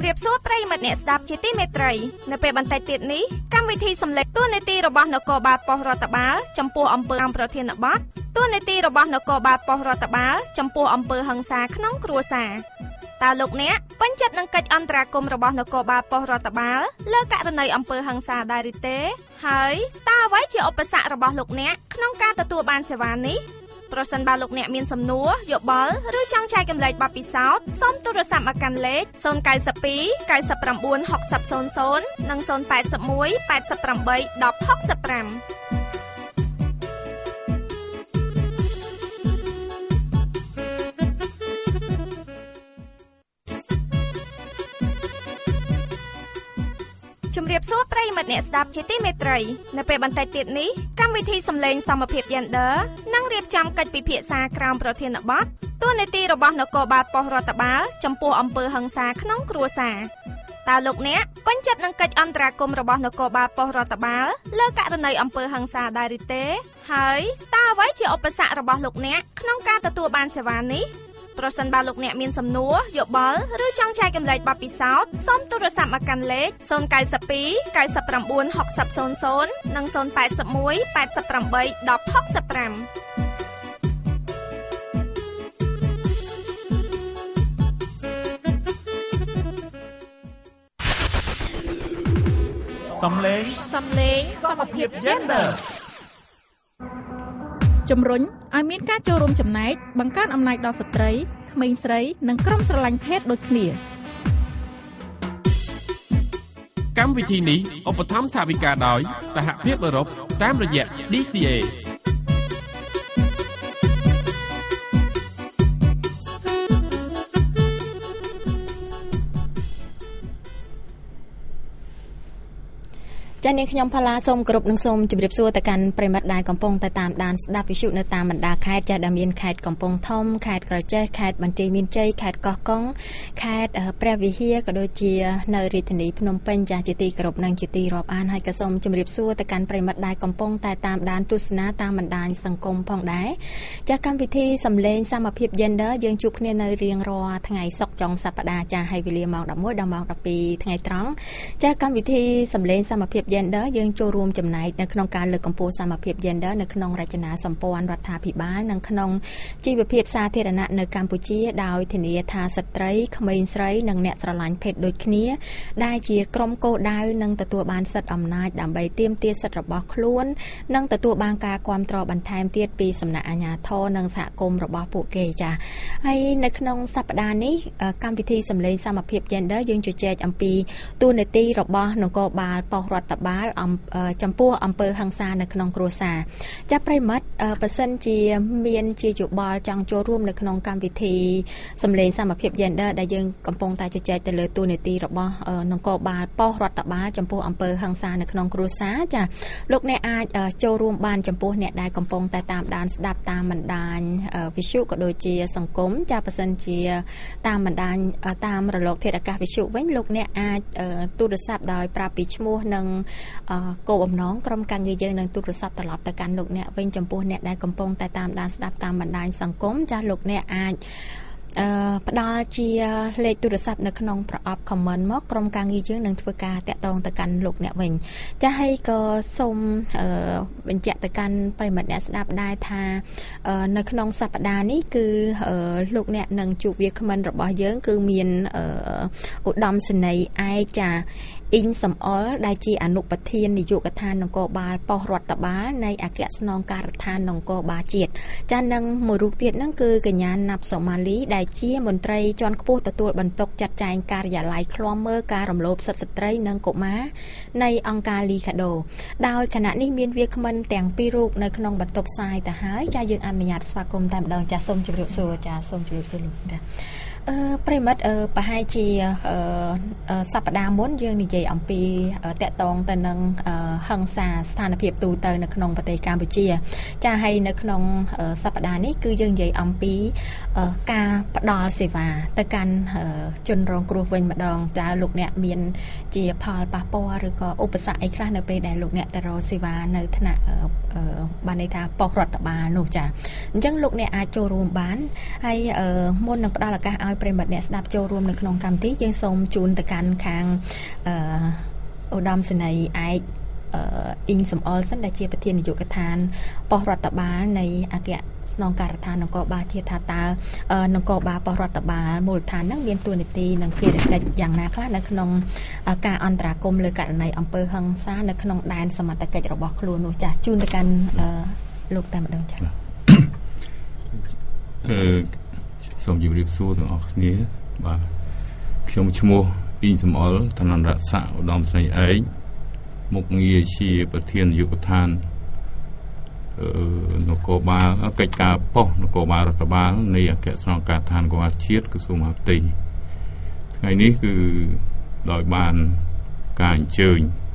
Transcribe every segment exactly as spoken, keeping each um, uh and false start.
ជំរាបសួរប្រិយមិត្តអ្នកស្ដាប់ជាទីមេត្រីនៅពេលបន្តិចទៀតនេះកម្មវិធីសម្លេងតួនាទីរបស់នគរបាលប៉ុស្តិ៍រដ្ឋបាលចំពោះអំពើកម្មប្រធានបទតួនាទីរបស់នគរបាលប៉ុស្តិ៍រដ្ឋបាលចំពោះអំពើហិង្សាក្នុងគ្រួសារតើលោកអ្នកពេញចិត្តនឹងកិច្ចអន្តរាគមន៍របស់នគរបាលប៉ុស្តិ៍រដ្ឋបាលលើករណីអំពើហិង្សាដែរឬទេហើយតើអ្វីជាឧបសគ្គរបស់លោកអ្នកក្នុងការទទួលបានសេវានេះប្រសិនបើលោកអ្នកមានសំណួរយោបល់ឬចង់ចែករំលែកបទពិសោធន៍សូមទូរស័ព្ទមកកាន់លេខศูนย์ เก้า สอง เก้า เก้า หก ศูนย์ ศูนย์ និង ศูนย์ แปด หนึ่ง แปด แปด หก หก ห้าជំរាបសួរប្រិយមិត្តអ្នកស្ដាប់ជាទីមេត្រីនៅពេលបន្តិចទៀតនេះកម្មវិធីសម្លេងសមភាព Gender នឹងរៀបចំកិច្ចពិភាក្សាក្រោមប្រធានបទតួនាទីរបស់នគរបាលប៉ុស្តិ៍រដ្ឋបាលចំពោះអំពើហិង្សាក្នុងគ្រួសារតើលោកអ្នកពេញចិត្តនឹងកិច្ចអន្តរាគមន៍របស់នគរបាលប៉ុស្តិ៍រដ្ឋបាលលើករណីអំពើហិង្សាដែរឬទេហើយតើអ្វីជាឧបសគ្គរបស់លោកអ្នកក្នុងការទទួលបានសេវានេះប្រសិនបើលោកអ្នកមានសំណួរយោបល់ឬចង់ចែករំលែកបទពិសោធន៍សូមទូរស័ព្ទមកកាន់លេខศูนย์ เก้า สอง เก้า เก้า หก ศูนย์ ศูนย์ និង ศูนย์ แปด หนึ่ง แปด แปด หก ห้าសំឡេងសំឡេងសមភាព Gender ជំរុញឲ្យមានការចូលរួមចំណែកបង្កើនអំណាចដល់ស្ត្រីក្មេងស្រីនិងក្រុមស្រឡាញ់ភេទដូចគ្នាកម្មវិធីនេះឧបត្ថម្ភថវិកាដោយសហភាពអឺរ៉ុបតាមរយៈ ឌី ซี เอចា៎នាងខ្ញុំផាឡាសូមគោរពនិងសូមជម្រាបសួរទៅកាន់ប្រិមិត្តដែលកំពុងតែតាមដានស្ដាប់វិទ្យុនៅតាមបណ្ដាខេត្តចាស់ដែលមានខេត្តកំពង់ធំខេត្តក្រចេះខេត្តបន្ទាយមានជ័យខេត្តកោះកុងខេត្តព្រះវិហារក៏ដូចជានៅរាជធានីភ្នំពេញចាស់ជាទីគោរពនិងជាទីរាប់អានហើយក៏សូមជម្រាបសួរទៅកាន់ប្រិមិត្តដែលកំពុងតែតាមដានទស្សនាតាមបណ្ដាញសង្គមផងដែរចាស់កម្មវិធីសម្លេងសមភាព Gender យើងជួបគ្នានៅរៀងរាល់ថ្ងៃសុក្រចុងសប្ដាហ៍ចាស់ហើយវេលាម៉ោងដប់មួយដល់ម៉ោងដប់ពីរថ្ងៃត្រង់ចាស់កម្មវិធីសម្លេងសមភាពGender យើងចូលរួមចំណែកនៅក្នុងការលើកកម្ពស់សមភាព Gender នៅក្នុងរចនាសម្ព័ន្ធរដ្ឋាភិបាលនិងក្នុងជីវភាពសាធារណៈនៅកម្ពុជាដោយធានាថាស្ត្រីក្មេងស្រីនិងអ្នកស្រឡាញ់ភេទដូចគ្នាដែលជាក្រុមគោលដៅនឹងទទួលបានសិទ្ធិអំណាចដើម្បីទាមទារសិទ្ធិរបស់ខ្លួននិងទទួលបានការគាំទ្របន្ថែមទៀតពីសំណាក់អាជ្ញាធរនិងសហគមន៍របស់ពួកគេចា៎ហើយនៅក្នុងសប្តាហ៍នេះកម្មវិធីសម្លេងសមភាព Gender យើងជជែកអំពីតួនាទីរបស់នគរបាលប៉ុស្តិ៍រដ្ឋបាលចំពោះអំពើហិង្សានៅក្នុងគ្រួសារចាស់ប្រិមិត្តបើសិនជាមានជាយោបល់ចង់ចូលរួមនៅក្នុងកម្មវិធីសម្លេងសមភាព Gender ដែលយើងកំពុងតែជជែកទៅលើតួនាទីរបស់នគរបាលប៉ុស្តិ៍រដ្ឋបាលចំពោះអំពើហិង្សានៅក្នុងគ្រួសារចាស់លោកអ្នកអាចចូលរួមបានចំពោះអ្នកដែលកំពុងតែតាមដានស្ដាប់តាមបណ្ដាញវិទ្យុក៏ដូចជាសង្គមចាស់បើសិនជាតាមបណ្ដាញតាមរលកធាតុអាកាសវិទ្យុវិញលោកអ្នកអាចទូរស័ព្ទដោយប្រាប់ពីឈ្មោះនិងគោលបំណងក្រុមការងារយើងនឹងទូរស័ព្ទត្រឡប់ទៅកាន់លោកអ្នកវិញចំពោះអ្នកដែលកំពុងតែតាមដានស្ដាប់តាមបណ្ដាញសង្គមចាស់លោកអ្នកអាចអឺផ្ដល់ជាលេខទូរស័ព្ទនៅក្នុងប្រអប់ comment មកក្រុមការងារយើងនឹងធ្វើការតាក់ទងទៅកាន់លោកអ្នកវិញចាស់ហើយក៏សូមអឺបញ្ជាក់ទៅកាន់ប្រិមិត្តអ្នកស្ដាប់ដែរថានៅក្នុងសប្តាហ៍នេះគឺលោកអ្នកនឹងជួបវាគ្មិនរបស់យើងគឺមានឧត្តមសេនីយ៍ឯកចាអ៊ីងសំអល់ដែលជាអនុប្រធាននាយកដ្ឋាននគរបាលប៉ុស្តិ៍រដ្ឋបាលនៃអគ្គស្នងការដ្ឋាននគរបាលជាតិចា៎និងមួយរូបទៀតហ្នឹងគឺកញ្ញាណាប់សូម៉ាលីដែលជាមន្ត្រីជាន់ខ្ពស់ទទួលបន្ទុកចាត់ចែងការិយាល័យឃ្លាំមើលការរំលោភសិទ្ធិស្ត្រីនិងកុមារនៃអង្គការលីកាដូដោយគណៈនេះមានវាគ្មិនទាំងពីររូបនៅក្នុងបន្ទប់ផ្សាយទៅហើយចា៎យើងអនុញ្ញាតស្វាគមន៍តែម្ដងចា៎សូមជម្រាបសួរចា៎សូមជម្រាបសួរលោកចា៎អឺប្រិមិត្តប្រហែលជាសប្តាហ៍មុនយើងនិយាយអំពីតកតងទៅនឹងហិង្សាស្ថានភាពទូទៅនៅក្នុងប្រទេសកម្ពុជាចា៎ហើយនៅក្នុងសប្តាហ៍នេះគឺយើងនិយាយអំពីការផ្ដល់សេវាទៅកាន់ជនរងគ្រោះវិញម្ដងតើលោកអ្នកមានជាផលប៉ះពាល់ឬក៏ឧបសគ្គអីខ្លះនៅពេលដែលលោកអ្នកទៅរកសេវានៅថ្នាក់បានន័យថាប៉ុស្តិ៍រដ្ឋបាលនោះចា៎អញ្ចឹងលោកអ្នកអាចចូលរួមបានហើយមុននឹងផ្ដល់ឱកាសឲ្យឲ្យប្រិមត្តអ្នកស្ដាប់ចូលរួមនៅក្នុងកម្មវិធីយើងសូមជូនទៅកាន់ខាងអឺឧត្តមសេនីយ៍ឯកអឺអ៊ីងសំអល់សិនដែលជាប្រធាននាយកដ្ឋានប៉ុស្តិ៍រដ្ឋបាលនៃអគ្គស្នងការដ្ឋាននគរបាលជាតិថាតើនគរបាលប៉ុស្តិ៍រដ្ឋបាលមូលដ្ឋានហ្នឹងមានតួនាទីនិងភារកិច្ចយ៉ាងណាខ្លះនៅក្នុងការអន្តរាគមន៍លើករណីអំពើហិង្សានៅក្នុងដែនសមត្ថកិច្ចរបស់ខ្លួននោះចាស់ជូនទៅកាន់លោកតែម្ដងចាស់អឺសូមជម្រាបសួរទាំងអស់គ្នាបាទខ្ញុំឈ្មោះអ៊ីងសំអល់ឋានរដ្ឋស័ក្តិឧត្តមស្រីឯកមុខងារជាប្រធាននាយកដ្ឋានអឺនគរបាលកិច្ចការប៉ុស្តិ៍នគរបាលរដ្ឋបាលនៃអគ្គស្នងការដ្ឋាននគរបាលជាតិក្រសួងមហាផ្ទៃថ្ងៃនេះគឺដោយបានការអញ្ជើញ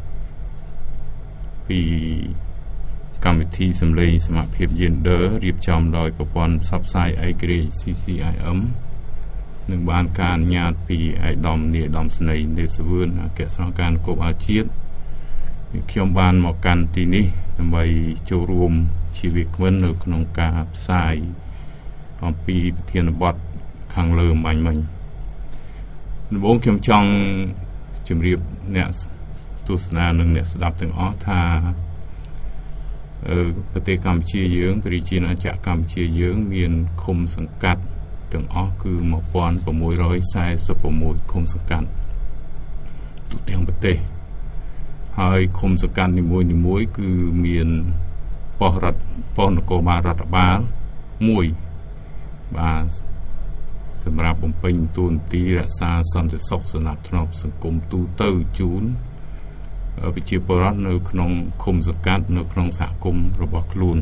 ពីកម្មវិធីសម្លេងសមភាព Gender រៀបចំដោយប្រព័ន្ធផ្សព្វផ្សាយឯករាជ្យ C C I M នឹងបានការអនុញ្ញាតពីឯកឧត្តមនាយឧត្តមស្រីនេតសវឿនអគ្គស្នងការនគរបាលជាតិខ្ញុំបានមកកាន់ទីនេះដើម្បីចូលរួមជាវាគ្មិននៅក្នុងការផ្សាយអំពីប្រធានបទខាងលើបាញ់មិញដំបូងខ្ញុំចង់ជម្រាបអ្នកទស្សនានិងអ្នកស្ដាប់ទាំងអស់ថាប្រទេសកម្ពុជាយើងប្រជាណាចក្រកម្ពុជាយើងមានឃុំសង្កាត់ទាំងអស់គឺmột nghìn sáu trăm bốn mươi sáuឃុំសង្កាត់ទូទាំងប្រទេសហើយឃុំសង្កាត់នីមួយៗគឺមានប៉ុស្តិ៍រដ្ឋប៉ុស្តិ៍នគរបាលរដ្ឋបាលមួយបាទសម្រាប់បំពេញតួនាទីរក្សាសន្តិសុខសណ្ដាប់ធ្នាប់សង្គមទូទៅជូនប្រជាពលរដ្ឋនៅក្នុងឃុំសង្កាត់នៅក្នុងសហគមន៍របស់ខ្លួន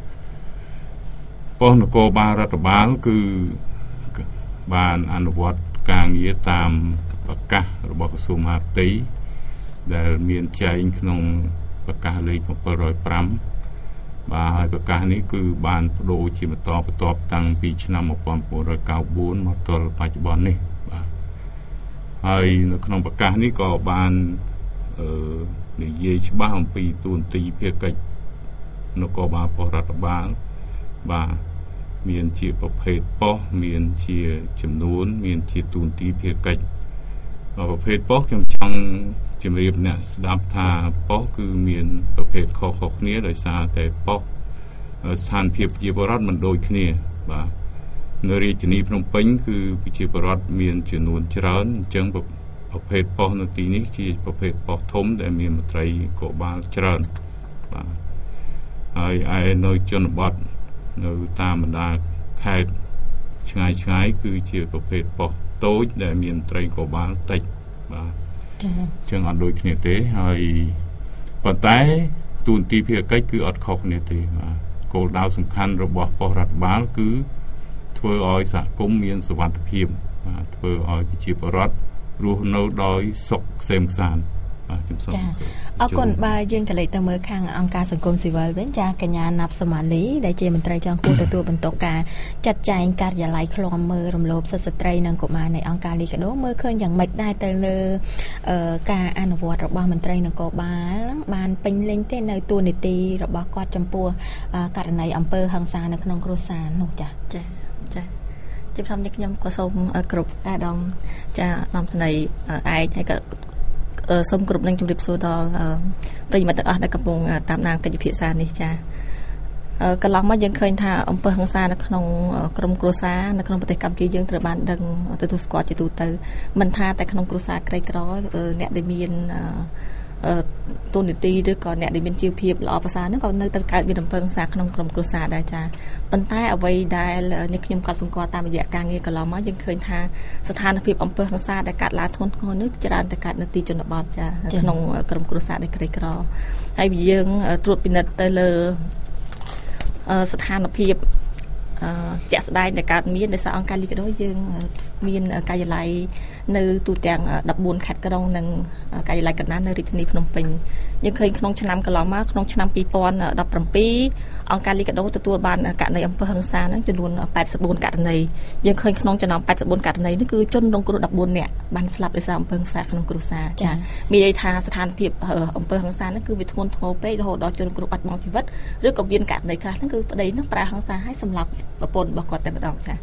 ប៉ុស្តិ៍នគរបាលរដ្ឋបាលគឺបានអនុវត្តការងារតាមប្រកាសរបស់ក្រសួងមហាផ្ទៃដែលមានចែងក្នុងប្រកាសលេខbảy không nămបាទហើយប្រកាសនេះគឺបានបដូរជាបន្តបន្ទាប់តាំងពីឆ្នាំmột nghìn chín trăm chín mươi tưមកទល់បច្ចុប្បន្ននេះបាទហើយនៅក្នុងប្រកាសនេះក៏បានអឺនិយាយច្បាស់អំពីទូនាទីភារកិច្ចនគរបាលប៉ុស្តិ៍រដ្ឋបាលបាទមានជាប្រភេទប៉ុស្តិ៍មានជាចំនួនមានជាទូនាទីភារកិច្ចប្រភេទប៉ុស្តិ៍ខ្ញុំចង់ជម្រាបអ្នកស្ដាប់ថាប៉ុស្តិ៍គឺមានប្រភេទខុសៗគ្នាដោយសារតែប៉ុស្តិ៍ស្ថានភាពប្រជាពលរដ្ឋមិនដូចគ្នាបាទនៅរាជធានីភ្នំពេញគឺប្រជាពលរដ្ឋមានចំនួនច្រើនអញ្ចឹងប្រភេទប៉ុស្តិ៍នៅទីនេះជាប្រភេទប៉ុស្តិ៍ធំដែលមានមន្ត្រីនគរបាលច្រើនបាទហើយឯនៅជនបទនៅតាមបណ្ដាខេត្តឆ្ងាយឆ្ងាយគឺជាប្រភេទប៉ុស្តិ៍តូចដែលមានមន្ត្រីនគរបាលតិចបាទចា៎ចឹងអត់ដូចគ្នាទេហើយប៉ុន្តែទូនាទីភារកិច្ចគឺអត់ខុសគ្នាទេបាទគោលដៅសំខាន់របស់ប៉ុស្តិ៍រដ្ឋបាលគឺធ្វើឲ្យសហគមន៍មានសុវត្ថិភាពបាទធ្វើឲ្យប្រជាពលរដ្ឋរស់នៅដោយសុខក្សេមក្សាន្តបាទខ្ញុំសូមចា៎អរគុណបាទយើងក៏លេខទៅមើលខាងអង្គការសង្គមស៊ីវិលវិញចាកញ្ញាណាប់សមាលីដែលជាមន្ត្រីចុងគូទទួលបន្ទុកការចាត់ចែងការិយាល័យឃ្លាំមើលរំលោភសិទ្ធិស្ត្រីនិងកុមារនៃអង្គការលីកាដូមើលឃើញយ៉ាងម៉េចដែរទៅលើការអនុវត្តរបស់មន្ត្រីនគរបាលបានពេញលេញទេនៅតួនាទីរបស់គាត់ចំពោះករណីអំពើហិង្សានៅក្នុងគ្រួសារនោះចា៎ចា៎ចា៎ជាផ្សំនេះខ្ញុំក៏សូមគ្រប់អាដាមចាអាដាមស្នៃឯកហើយក៏សូមគ្រប់នឹងជម្រាបសួរដល់ប្រិយមិត្តទាំងអស់ដែលកំពុងតាមដានកិច្ចពិភាក្សានេះចាកន្លងមកយើងឃើញថាអំពើហិង្សានៅក្នុងក្រុមគ្រួសារនៅក្នុងប្រទេសកម្ពុជាយើងត្រូវបានដឹងទទួលស្គាល់ជាទូទៅមិនថាតែក្នុងគ្រួសារក្រីក្រអ្នកដែលមានទូនីតិឬក៏អ្នកដែលមានជីវភាពល្អប្រសើរហ្នឹងក៏នៅតែកើតមានអំពើហិង្សាក្នុងក្រុមគ្រួសារដែរចាប៉ុន្តែអ្វីដែលនេះខ្ញុំក៏សង្កត់តាមរយៈការងារកន្លងមកយើងឃើញថាស្ថានភាពអំពើហិង្សាដែលកើតឡើងធ្ងន់ធ្ងរនេះច្រើនតែកើតនៅទីជនបទចាក្នុងក្រុមគ្រួសារដែលក្រីក្រហើយយើងត្រួតពិនិត្យទៅលើស្ថានភាពជាក់ស្ដែងដែលកើតមានដោយសារអង្គការលីកាដូយើងមានការិយាល័យនៅទូទាំង14ខេត្តក្រុងនិងការិយាល័យកណ្ដាលនៅរាជធានីភ្នំពេញយើងឃើញក្នុងឆ្នាំកន្លងមកក្នុងឆ្នាំពីរពាន់ដប់ប្រាំពីរអង្គការលីកាដូទទួលបានករណីអំពើហិង្សាហ្នឹងចំនួនแปดสิบสี่ករណីយើងឃើញក្នុងចំណោមแปดสิบสี่ករណីនេះគឺជនរងគ្រោះ14នាក់បានស្លាប់ដោយសារអំពើហិង្សាក្នុងគ្រួសារចា៎មានន័យថាស្ថានភាពអំពើហិង្សាហ្នឹងគឺវាធ្ងន់ធ្ងរពេករហូតដល់ជនរងគ្រោះបាត់បង់ជីវិតឬក៏មានករណីខ្លះហ្នឹងគឺប្តីហ្នឹងប្រើហិង្សាឲ្យសម្លាប់ប្រពន្ធរបស់គាត់តែម្ដងចា៎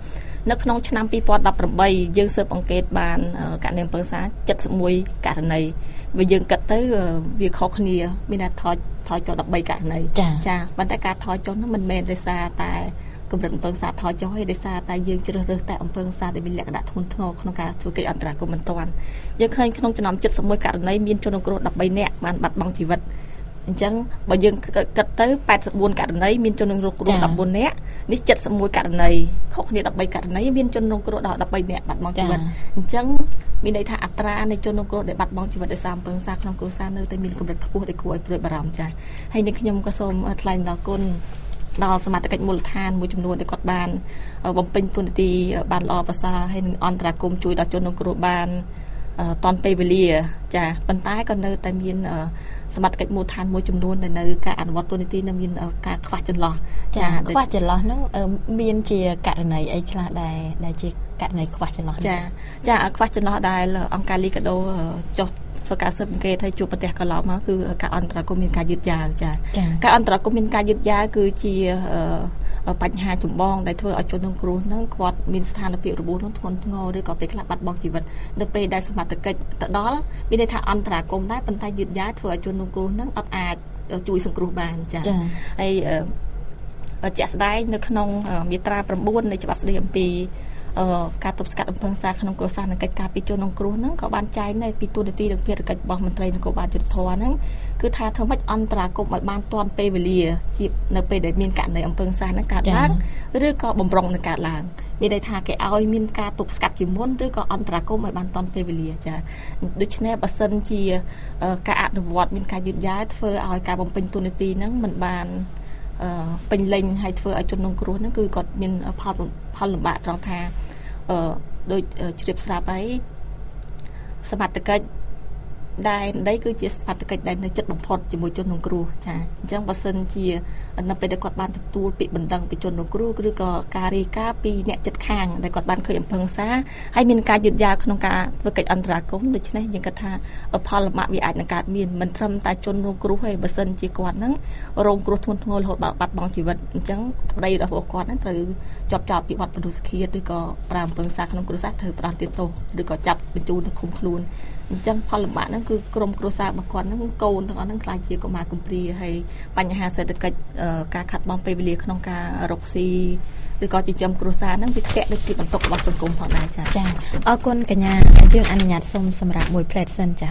នៅក្នុងឆ្នាំពីរពាន់ដប់ប្រាំបីយើងស៊ើបអង្កេតបានករណីអំពើហិង្សាเจ็ดสิบเอ็ดករណីបើយើងគិតទៅវាខុសគ្នាមានតែថយថយចុះដប់បីករណីចាប៉ុន្តែការថយចុះនោះមិនមែនដោយសារតែកម្រិតអំពើហិង្សាថយចុះទេដោយសារតែយើងជ្រើសរើសតែអំពើហិង្សាដែលមានលក្ខណៈធ្ងន់ធ្ងរក្នុងការធ្វើកិច្ចអន្តរាគមន៍បន្ទាន់យើងឃើញក្នុងចំណោមเจ็ดสิบเอ็ดករណីមានជនរងគ្រោះដប់បីនាក់បានបាត់បង់ជីវិតអញ្ចឹងបើយើងគិតទៅแปดสิบสี่ករណីមានជនរងគ្រោះដប់បួននាក់នេះเจ็ดสิบเอ็ดករណីខុសគ្នាដប់បីករណីមានជនរងគ្រោះដល់ដប់បីនាក់បាត់បង់ជីវិតអញ្ចឹងមានន័យថាអត្រានៃជនរងគ្រោះដែលបាត់បង់ជីវិតដោយសារអំពើហិង្សាក្នុងគ្រួសារនៅតែមានកម្រិតខ្ពស់ដែលគួរឲ្យព្រួយបារម្ភចា៎ហើយនេះខ្ញុំក៏សូមថ្លែងអំណរគុណដល់សមត្ថកិច្ចមូលដ្ឋានមួយចំនួនដែលគាត់បានបំពេញតួនាទីបានល្អប្រសើរហើយនឹងអន្តរាគមន៍ជួយដល់ជនរងគ្រោះបានតនពេលវេលាចាប៉ុន្តែក៏នៅតែមានសមត្ថកិច្ចមូលដ្ឋានមួយចំនួនដែលនៅការអនុវត្តតួនាទីនឹងមានការខ្វះចន្លោះចាខ្វះចន្លោះហ្នឹងមានជាករណីអីខ្លះដែរដែលជាករណីខ្វះចន្លោះចាចាខ្វះចន្លោះដែលអង្គការលីកាដូចុះធ្វើការស៊ើបអង្កេតឲ្យជួបប្រទេសកន្លងមកគឺការអន្តរាគមន៍មានការយឺតយ៉ាវចាការអន្តរាគមន៍មានការយឺតយ៉ាវគឺជាបញ្ហាចម្បងដែលធ្វើឲ្យជនរងគ្រោះហ្នឹងគាត់មានស្ថានភាពរបួសនោះធ្ងន់ធ្ងរឬក៏ពេលខ្លះបាត់បង់ជីវិតនៅពេលដែលសមត្ថកិច្ចទៅដល់មានន័យថាអន្តរាគមន៍ដែរប៉ុន្តែយឺតយ៉ាវធ្វើឲ្យជនរងគ្រោះហ្នឹងអត់អាចជួយសង្គ្រោះបានចាហើយជាក់ស្ដែងនៅក្នុងមាត្រាnineនៃច្បាប់ស្តីអំពីការទប់ស្កាត់អំពើហិង្សាក្នុងគ្រួសារនិងកិច្ចការពីជនរងគ្រោះហ្នឹងក៏បានចែងនៅពីទូនាទីនិងភារកិច្ចរបស់មន្ត្រីនគរបាលយុត្តិធម៌ហ្នឹងគឺថាធ្វើម៉េចអន្តរាគមន៍ឲ្យបានទាន់ពេលវេលាជានៅពេលដែលមានករណីអំពើហិង្សាហ្នឹងកើតឡើងឬក៏បំរុងនឹងកើតឡើងមានន័យថាគេឲ្យមានការទប់ស្កាត់ជាមុនឬក៏អន្តរាគមន៍ឲ្យបានទាន់ពេលវេលាចាដូច្នេះបើសិនជាការអនុវត្តមានការយឺតយ៉ាវធ្វើឲ្យការបំពេញទូនាទីហ្នឹងមិនបានពេញលេញហើយធ្វើឲ្យជនរងគ្រោះហ្នឹងគឺគាត់មានផលផលលំបាកត្រង់ថាអឺដូចជ្រាបស្រាប់ហើយសមត្ថកិច្ចដែលដីគឺជាសមត្ថកិច្ចដែលនៅចិត្តបំផុតជាមួយជនរងគ្រោះចាអញ្ចឹងបើសិនជានៅពេលដែលគាត់បានទទួលពាក្យបណ្ដឹងពីជនរងគ្រោះឬក៏ការរាយការណ៍ពីអ្នកចិត្តខាងដែលគាត់បានឃើញអំពើហិង្សាហើយមានការយឺតយ៉ាវក្នុងការធ្វើកិច្ចអន្តរាគមន៍ដូច្នេះយើងគិតថាផលលំបាកវាអាចនឹងកើតមានមិនត្រឹមតែជនរងគ្រោះទេបើសិនជាគាត់ហ្នឹងរងគ្រោះធ្ងន់ធ្ងររហូតដល់បាត់បង់ជីវិតអញ្ចឹងប្តីរបស់គាត់ហ្នឹងត្រូវជាប់ចោទពីបទមនុស្សឃាតឬក៏ប្រាំអំពើហិង្សាក្នុងគ្រួសារត្រូវផ្ដន្ទាទោសឬក៏ចាប់បញ្ជូនទៅឃុំខ្លួនអញ្ចឹងផលលំបាកហ្នឹងគឺក្រុមគ្រួសាររបស់គាត់ហ្នឹងកូនទាំងអស់ហ្នឹងខ្លាចជាកុមារកំព្រាហើយបញ្ហាសេដ្ឋកិច្ចការខាត់បងពេលវេលាក្នុងការរកស៊ីឬក៏ចិញ្ចឹមគ្រួសារហ្នឹងវាធ្លាក់ដូចជាបន្ទុករបស់សង្គមផងដែរចា៎ចាអរគុណកញ្ញាយើងអនុញ្ញាតសូមសម្រាប់មួយ plate សិនចា៎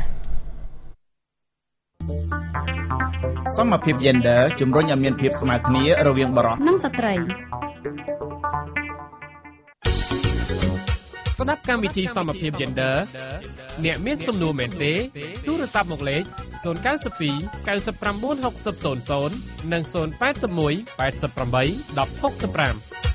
សមភាព Gender ជំរុញឲ្យមានភាពស្មើគ្នារវាងបុរសនិងស្ត្រីស្ដាប់កម្មវិធីសមភាព Gender អ្នកមានសំណួរមែនទេទូរស័ព្ទមកលេខzero nine two nine nine nine six zero zeroនិងzero eight one eight eight eight one zero six five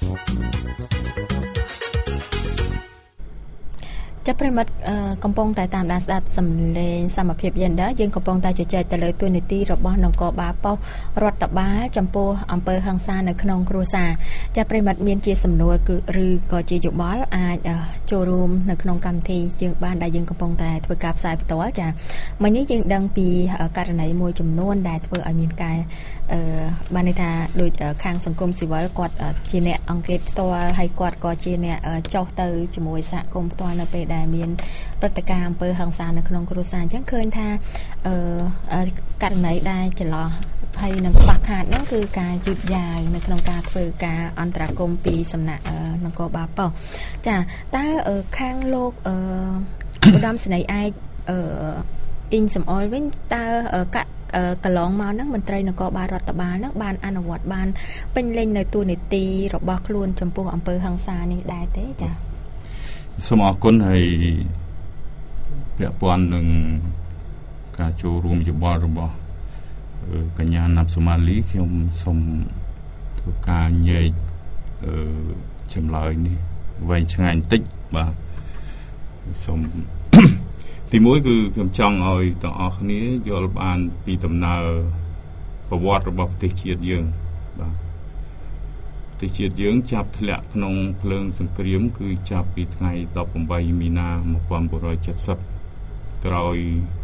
ចាប់ប្រិមិត្តកំពុងតែតាមដានស្ដាប់សំឡេងសមភាព Gender យើងកំពុងតែជជែកទៅលើទូនីតិរបស់នគរបាលប៉ុស្តិ៍រដ្ឋបាលចំពោះអំពើហិង្សានៅក្នុងគ្រួសារចាប់ប្រិមិត្តមានជាសំណួរគឺឬក៏ជាយោបល់អាចចូលរួមនៅក្នុងកម្មវិធីយើងបានដែលយើងកំពុងតែធ្វើការផ្សាយផ្ទាល់ចាមិញនេះយើងដឹងពីករណីមួយចំនួនដែលធ្វើឲ្យមានការអឺបានន័យថាដូចខាងសង្គមស៊ីវិលគាត់ជាអ្នកអង្កេតផ្ទាល់ហើយគាត់ក៏ជាអ្នកចុះទៅជាមួយសហគមន៍ផ្ទាល់នៅពេលដែលមានព្រឹត្តិការណ៍អំពើហិង្សានៅក្នុងគ្រួសារអញ្ចឹងឃើញថាអឺករណីដែលចន្លោះហើយនឹងខ្វះខាតហ្នឹងគឺការយឺតយ៉ាវនៅក្នុងការធ្វើការអន្តរាគមន៍ពីសំណាក់នគរបាលប៉ុស្តិ៍ចាតើខាងលោកអឺឧត្តមសេនីយ៍ឯកអឺអ៊ីងសំអល់វិញតើកាក់កន្លងមកហ្នឹងមន្ត្រីនគរបាលរដ្ឋបាលហ្នឹងបានអនុវត្តបានពេញលេញនៅទូនីតិរបស់ខ្លួនចំពោះអំពើហិង្សានេះដែរទេចា៎សូមអរគុណហើយពាក់ព័ន្ធនឹងការចូលរួមយោបល់របស់កញ្ញាណាប់សូម៉ាលីខ្ញុំសូមធ្វើការញែកអឺចម្លើយនេះវែងឆ្ងាយបន្តិចបាទសូមទីមួយគឺខ្ញុំចង់ឲ្យទាំងអស់គ្នាយល់បានពីដំណើរប្រវត្តិរបស់ប្រទេសជាតិយើងបាទប្រទេសជាតិយើងចាប់ធ្លាក់ក្នុងភ្លើងសង្គ្រាមគឺចាប់ពីថ្ងៃដប់ប្រាំបីមីនាmột nghìn chín trăm bảy mươiក្រោយ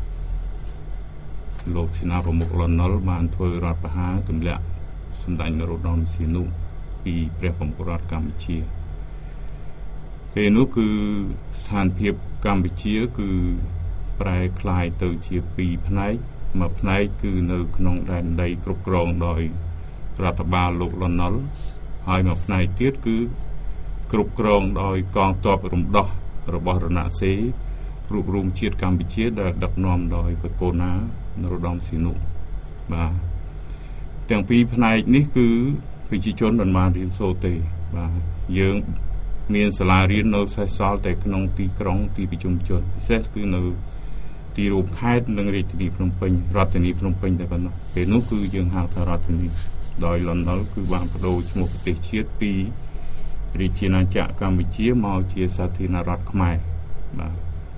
លោកសេនាប្រមុខលន់នល់បានធ្វើរដ្ឋប្រហារទម្លាក់សម្ដេចនរោត្តមសីហនុពីព្រះបរមរដ្ឋកម្ពុជាពេលនោះគឺស្ថានភាពកម្ពុជាគឺប្រែคล้ายទៅជាពីរផ្នែកមួយផ្នែកគឺនៅក្នុងដែនដីគ្រប់គ្រងដោយរដ្ឋបាលលោកលន់នល់ហើយមួយផ្នែកទៀតគឺគ្រប់គ្រងដោយកងទ័ពរំដោះរបស់រណសិរ្សរួបរวมជាតិកម្ពុជាដែលដឹកនាំដោយប្រកូណានរោត្តមសីហនុបាទទាំងពីរផ្នែកនេះគឺប្រជាជនមិនបានរៀនសូត្រទេបាទយើងមានសាលារៀននៅសេសសល់តែក្នុងទីក្រុងទីប្រជុំជនពិសេសគឺនៅទីរួមខេត្តនិងរាជធានីភ្នំពេញរដ្ឋធានីភ្នំពេញតែប៉ុណ្ណោះពេលនោះគឺយើងហៅថារដ្ឋធានីដោយលន់នល់គឺបានបដូរឈ្មោះប្រទេសជាតិពីរាជាណាចក្រកម្ពុជាមកជាសាធារណរដ្ឋខ្មែរបាទ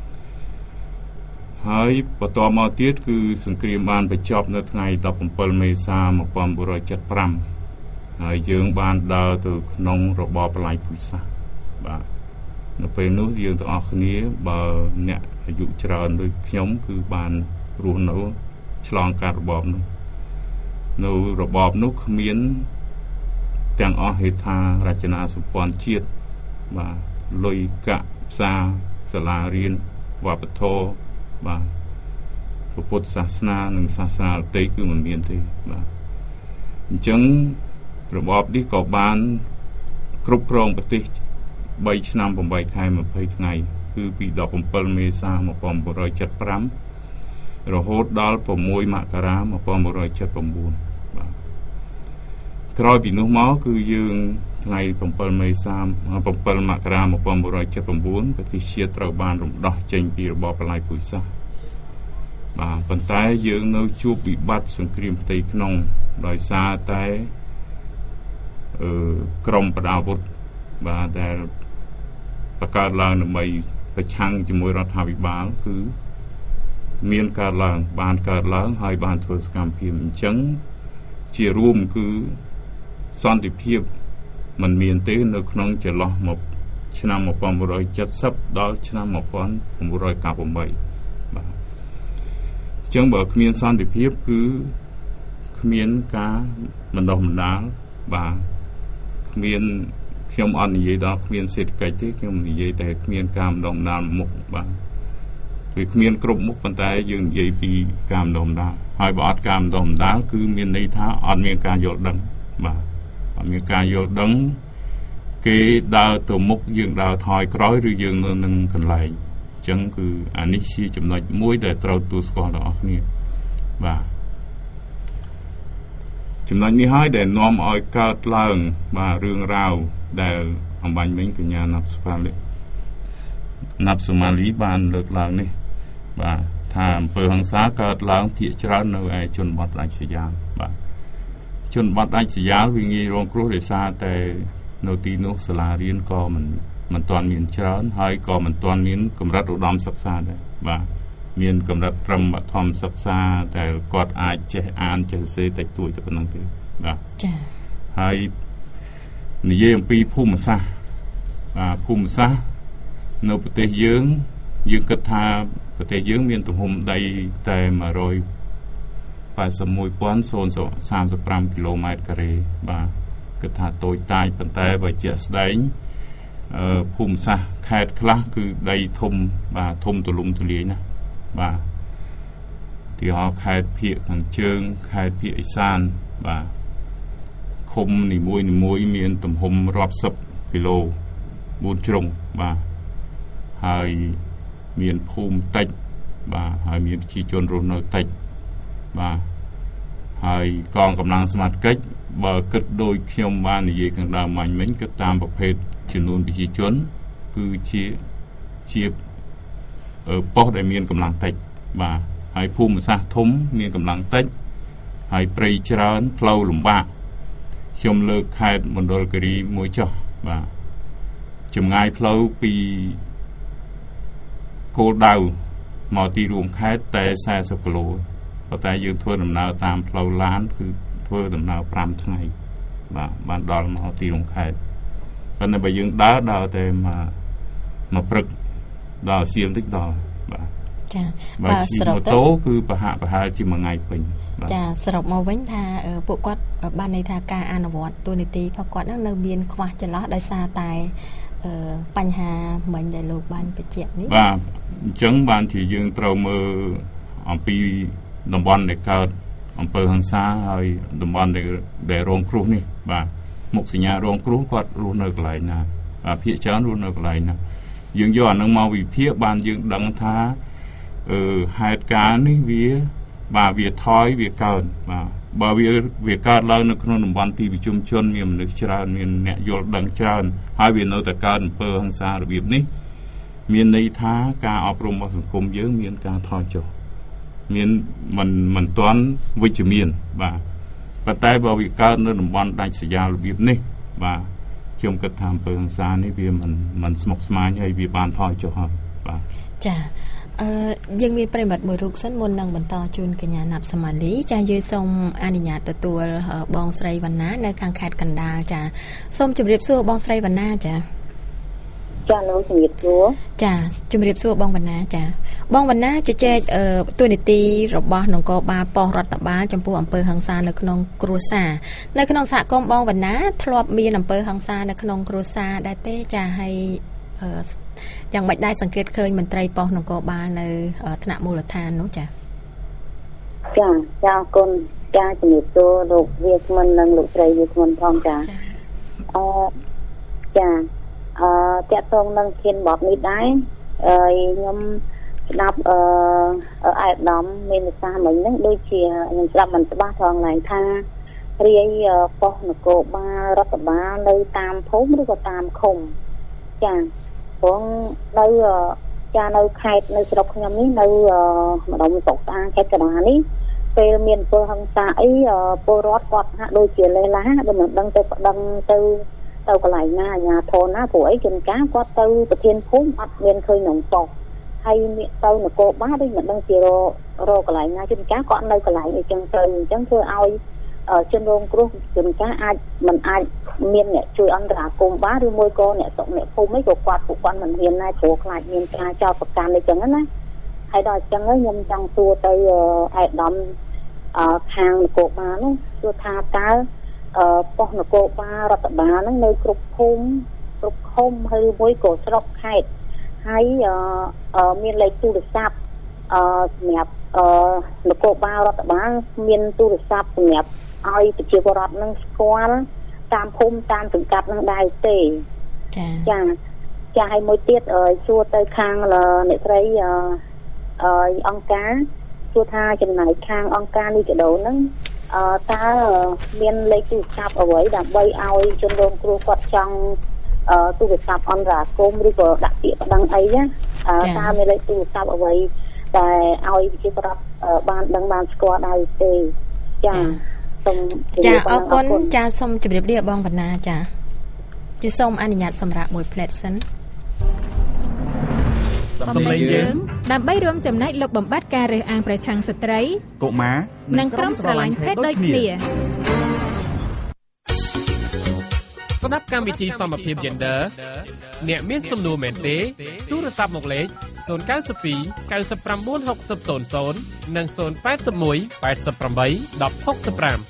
ហើយបន្តមកទៀតគឺសង្គ្រាមបានបញ្ចប់នៅថ្ងៃដប់ប្រាំពីរមេសា១៩៧៥ហើយយើងបានដើរទៅក្នុងរបបបល្ល័ង្កពូជសាសន៍បាទនៅពេលនោះយើងទាំងអស់គ្នាបើអ្នកអាយុច្រើនដូចខ្ញុំគឺបានរស់នៅឆ្លងកាត់របបនោះនៅរបបនោះគ្មានទាំងអស់ហេដ្ឋារចនាសម្ព័ន្ធជាតិបាទលុយកាក់ផ្សារសាលារៀនវប្បធម៌បាទពុទ្ធសាសនានិងសាសនាដទៃគឺមិនមានទេបាទអញ្ចឹងរបបនេះក៏បានគ្រប់គ្រងប្រទេសបីឆ្នាំប្រាំបីខែម្ភៃថ្ងៃគឺពីដប់ប្រាំពីរមេសា១៩៧៥រហូតដល់៦មករា១៩៧៩បាទក្រោយពីនោះមកគឺយើងថ្ងៃ7មេសា7មករា១៩៧៩ប្រទេសជាតិត្រូវបានរំដោះចេញពីរបបបល្ល័ង្កពូជសាសន៍បាទប៉ុន្តែយើងនៅជួបវិបត្តិសង្គ្រាមផ្ទៃក្នុងដោយសារតែអឺក្រុមបដាវុធបាទដែលបង្កើតឡើងដើម្បីប្រឆាំងជាមួយរដ្ឋាភិបាលគឺមានកើតឡើងបានកើតឡើងហើយបានធ្វើសកម្មភាពអញ្ចឹងជារួមគឺសន្តិភាពមិនមានទេនៅក្នុងចន្លោះមកឆ្នាំ១៩៧០ដល់ឆ្នាំ១៩៩៨បាទអញ្ចឹងបើគ្មានសន្តិភាពគឺគ្មានការបណ្ដុះបណ្ដាលបាទគ្មានខ្ញុំអត់និយាយដល់គ្មានសេដ្ឋកិច្ចទេខ្ញុំនិយាយតែគ្មានការបណ្ដុះបណ្ដាលមុខបាទវាគ្មានគ្រប់មុខប៉ុន្តែយើងនិយាយពីការបណ្ដុះបណ្ដាលហើយបើអត់ការបណ្ដុះបណ្ដាលគឺមានន័យថាអត់មានការយល់ដឹងបាទអត់មានការយល់ដឹងគេដើរទៅមុខយើងដើរថយក្រោយឬយើងនៅនឹងកន្លែងអញ្ចឹងគឺអានេះជាចំណុចមួយដែលត្រូវទូស្គាល់ដល់អស់គ្នាបាទចំណុចនេះហើយដែលនាំឲ្យកើតឡើងបាទរឿងរ៉ាវដែលអំបញ្ញមិញកញ្ញាណាប់ស្វាលីណាប់សូម៉ាលីបានលើកឡើងនេះបាទថាអំពើហិង្សាកើតឡើងភាគច្រើននៅឯជនបទដាច់ស្រយាលបាទជនបទដាច់ស្រយាលវាងាយរងគ្រោះដោយសារតែនៅទីនោះសាលារៀនក៏មិនមិនទាន់មានច្រើនហើយក៏មិនទាន់មានកម្រិតឧត្តមសិក្សាដែរបាទមានកម្រិតត្រឹមបឋមសិក្សាតែគាត់អាចចេះអានចេះសរសេរតិចតួចតែប៉ុណ្្នឹងទេបាទចា៎ហើយនិយាយអំពីភូមិសាស្ត្របាទភូមិសាស្ត្រនៅប្រទេសយើងយើងគិតថាប្រទេសយើងមានទំហំដីតែមួយរយប៉ែតសិបមួយពាន់សាមសិបប្រាំគីឡូម៉ែត្រការ៉េបាទគិតថាតូចតាចប៉ុន្តែបើជាក់ស្ដែងអឺភូមិសាស្ត្រខេត្តខ្លះគឺដីធំបាទធំទូលំទូលាយណាស់បាទទីហោខេត្តភាគខាងជើងខេត្តភាគឦសានបាទឃុំនីមួយនីមួយមានទំហំរាប់សិបគីឡូបួនជ្រុងបាទហើយមានភូមិតិចបាទហើយមានប្រជាជនរស់នៅតិចបាទហើយកងកម្លាំងសមត្ថកិច្ចបើគិតដូចខ្ញុំបាននិយាយខាងដើមមាញ់មិញគិតតាមប្រភេទចំនួនប្រជាជនគឺជាជាប៉ុស្តិ៍ដែលមានកម្លាំងតិចបាទហើយភូមិសាស្ត្រធំមានកម្លាំងតិចហើយព្រៃច្រើនផ្លូវលំបាកខ្ញុំលើកខេត្តមណ្ឌលគិរីមួយចុះបាទចម្ងាយផ្លូវពីគោលដៅមកទីរួមខេត្តតែសែសិបគីឡូប៉ុន្តែយើងធ្វើដំណើរតាមផ្លូវឡានគឺធ្វើដំណើរប្រាំថ្ងៃបាទបានដល់មកទីរួមខេត្តប៉ុន្តែបើយើងដើរដើរតែមកមកព្រឹកដល់សៀលតិចដល់បាទចាបាទសរុបទៅគឺប្រហាក់ប្រហែលជាមួយថ្ងៃពេញចាសរុបមកវិញថាពួកគាត់បានន័យថាការអនុវត្តទូនីតិរបស់គាត់នឹងនៅមានខ្វះចន្លោះដោយសារតែអឺបញ្ហាមិញដែលលោកបានបញ្ជាក់នេះបាទអញ្ចឹងបានជាយើងត្រូវមើលអំពីតំបន់ដែលកើតអំពើហិង្សាហើយតំបន់ដែលរងគ្រោះនេះបាទមុខសញ្ញារងគ្រោះគាត់រស់នៅកន្លែងណាបាទភាគច្រើនរស់នៅកន្លែងណាយើងយកអានឹងមកវិភាគបានយើងដឹងថាអឺហេតុការណ៍នេះវាបាទវាថយវាកើតបាទបើវាវាកើតឡើងនៅក្នុងតំបន់ទីប្រជុំជនមានមនុស្សច្រើនមានអ្នកយល់ដឹងច្រើនហើយវានៅតែកើតអំពើហិង្សារបៀបនេះមានន័យថាការអប់រំរបស់សង្គមយើងមានការថយចុះមានមិនមិនទាន់វិជ្ជមានបាទប៉ុន្តែបើវាកើតនៅតំបន់ដាច់ស្រយាលរបៀបនេះបាទខ្ញុំគិតថាអំពើហិង្សានេះវាមិនមិនស្មុគស្មាញហើយវាបានថយចុះហើយបាទចាអឺយើងមានប្រិមត្តមួយរូបសិនមុននឹងបន្តជូនកញ្ញាណាប់សមាលីចាយើងសូមអនុញ្ញាតទទួលបងស្រីវណ្ណានៅខាងខេត្តកណ្ដាលចាសូមជម្រាបសួរបងស្រីវណ្ណាចាចាលោកជំរាបសួរចាជម្រាបសួរបងវណ្ណាចាបងវណ្ណាជជែកអឺទូនីតិរបស់នគរបាលប៉ុស្តិ៍រដ្ឋបាលចំពោះអំពើហិង្សានៅក្នុងគ្រួសារនៅក្នុងសហគមន៍បងវណ្ណាធ្លាប់មានអំពើហិង្សានៅក្នុងគ្រួសារដែរទេចាហើយអឺយ៉ាងម៉េចដែរសង្កេតឃើញមន្ត្រីប៉ុស្តិ៍នគរបាលនៅថ្នាក់មូលដ្ឋាននោះចាចាចាអរគុណចាជំរាបសួរលោកវាគ្មិននិងលោកស្រីវាគ្មិនផងចាអឺចាអឺតកតងនឹងធានបទនេះដែរអឺខ្ញុំស្ដាប់អឺអាយដាមមានប្រសាសន៍មិញហ្នឹងដូចជាខ្ញុំស្ដាប់មិនច្បាស់ថងឡើងថារាយប៉ុស្តិ៍នគរបាលរដ្ឋបាលនៅតាមភូមិឬក៏តាមឃុំចាព្រោះនៅចានៅខេត្តនៅស្រុកខ្ញុំនេះនៅម្ដុំស្រុកស្អាងខេត្តកណ្ដាលនេះពេលមានអំពើហិង្សាអីពលរដ្ឋគាត់ហាក់ដូចជាលេះឡាដូចមិនដឹងទៅប្តឹងទៅទៅកន្លែងណាអាជ្ញាធរណាព្រោះអីជនការគាត់ទៅប្រធានភូមិអត់មានឃើញក្នុងប៉ុស្តិ៍ហើយទៅនគរបាលដូចមិនដឹងជាររកន្លែងណាជនការគាត់នៅកន្លែងអីចឹងទៅអញ្ចឹងធ្វើឲ្យជនរងគ្រោះជនការអាចមិនអាចមានអ្នកជួយអន្តរាគមន៍បានឬមួយក៏អ្នកស្រុកអ្នកភូមិអីក៏គាត់ពួកគាត់មិនហ៊ានណាព្រោះខ្លាចមានការចោទប្រកាន់អីចឹងណាហើយដល់អញ្ចឹងខ្ញុំចង់សួរទៅអាយដាមខាងនគរបាលនោះសួរថាតើប៉ុស្តិ៍នគរបាលរដ្ឋបាលហ្នឹងនៅគ្រប់ភូមិគ្រប់ឃុំហើយមួយក៏ស្រុកខេត្តហើយមានលេខទូរស័ព្ទសម្រាប់នគរបាលរដ្ឋបាលមានទូរស័ព្ទសម្រាប់ឲ្យប្រជាពលរដ្ឋនឹងស្គាល់តាមភូមិតាមសង្កាត់នឹងដែរទេចាចាចាហើយមួយទៀតសួរទៅខាងអ្នកស្រីអង្គការសួរថាចំណែកខាងអង្គការនេះកដោហ្នឹងអឺតើមានលេខទូរស័ព្ទអ្វីដើម្បីឲ្យជនរងគ្រោះគាត់ចង់អឺទូរស័ព្ទអន្តរាគមន៍ឬក៏ដាក់ពាក្យប្តឹងអីណាតើមានលេខទូរស័ព្ទអ្វីតែឲ្យប្រជាពលរដ្ឋបានដឹងបានស្គាល់ដែរទេចាសូមចាអរគុណចាសូមជម្រាបលាបងវណ្ណាចាជាសូមអនុញ្ញាតសម្រាប់មួយផ្លែតសិនសំឡេងយើងដើម្បីរួមចំណែកលុបបំបាត់ការរើសអើងប្រឆាំងស្ត្រីកុមារនិងក្រុមស្រឡាញ់ភេទដូចគ្នាស្ដាប់កម្មវិធីសមភាព Gender អ្នកមានសំណួរមែនទេទូរស័ព្ទមកលេខศูนย์ เก้า สอง เก้า เก้า เก้า หก ศูนย์ ศูนย์ និងศูนย์ แปด หนึ่ง แปด แปด หก หก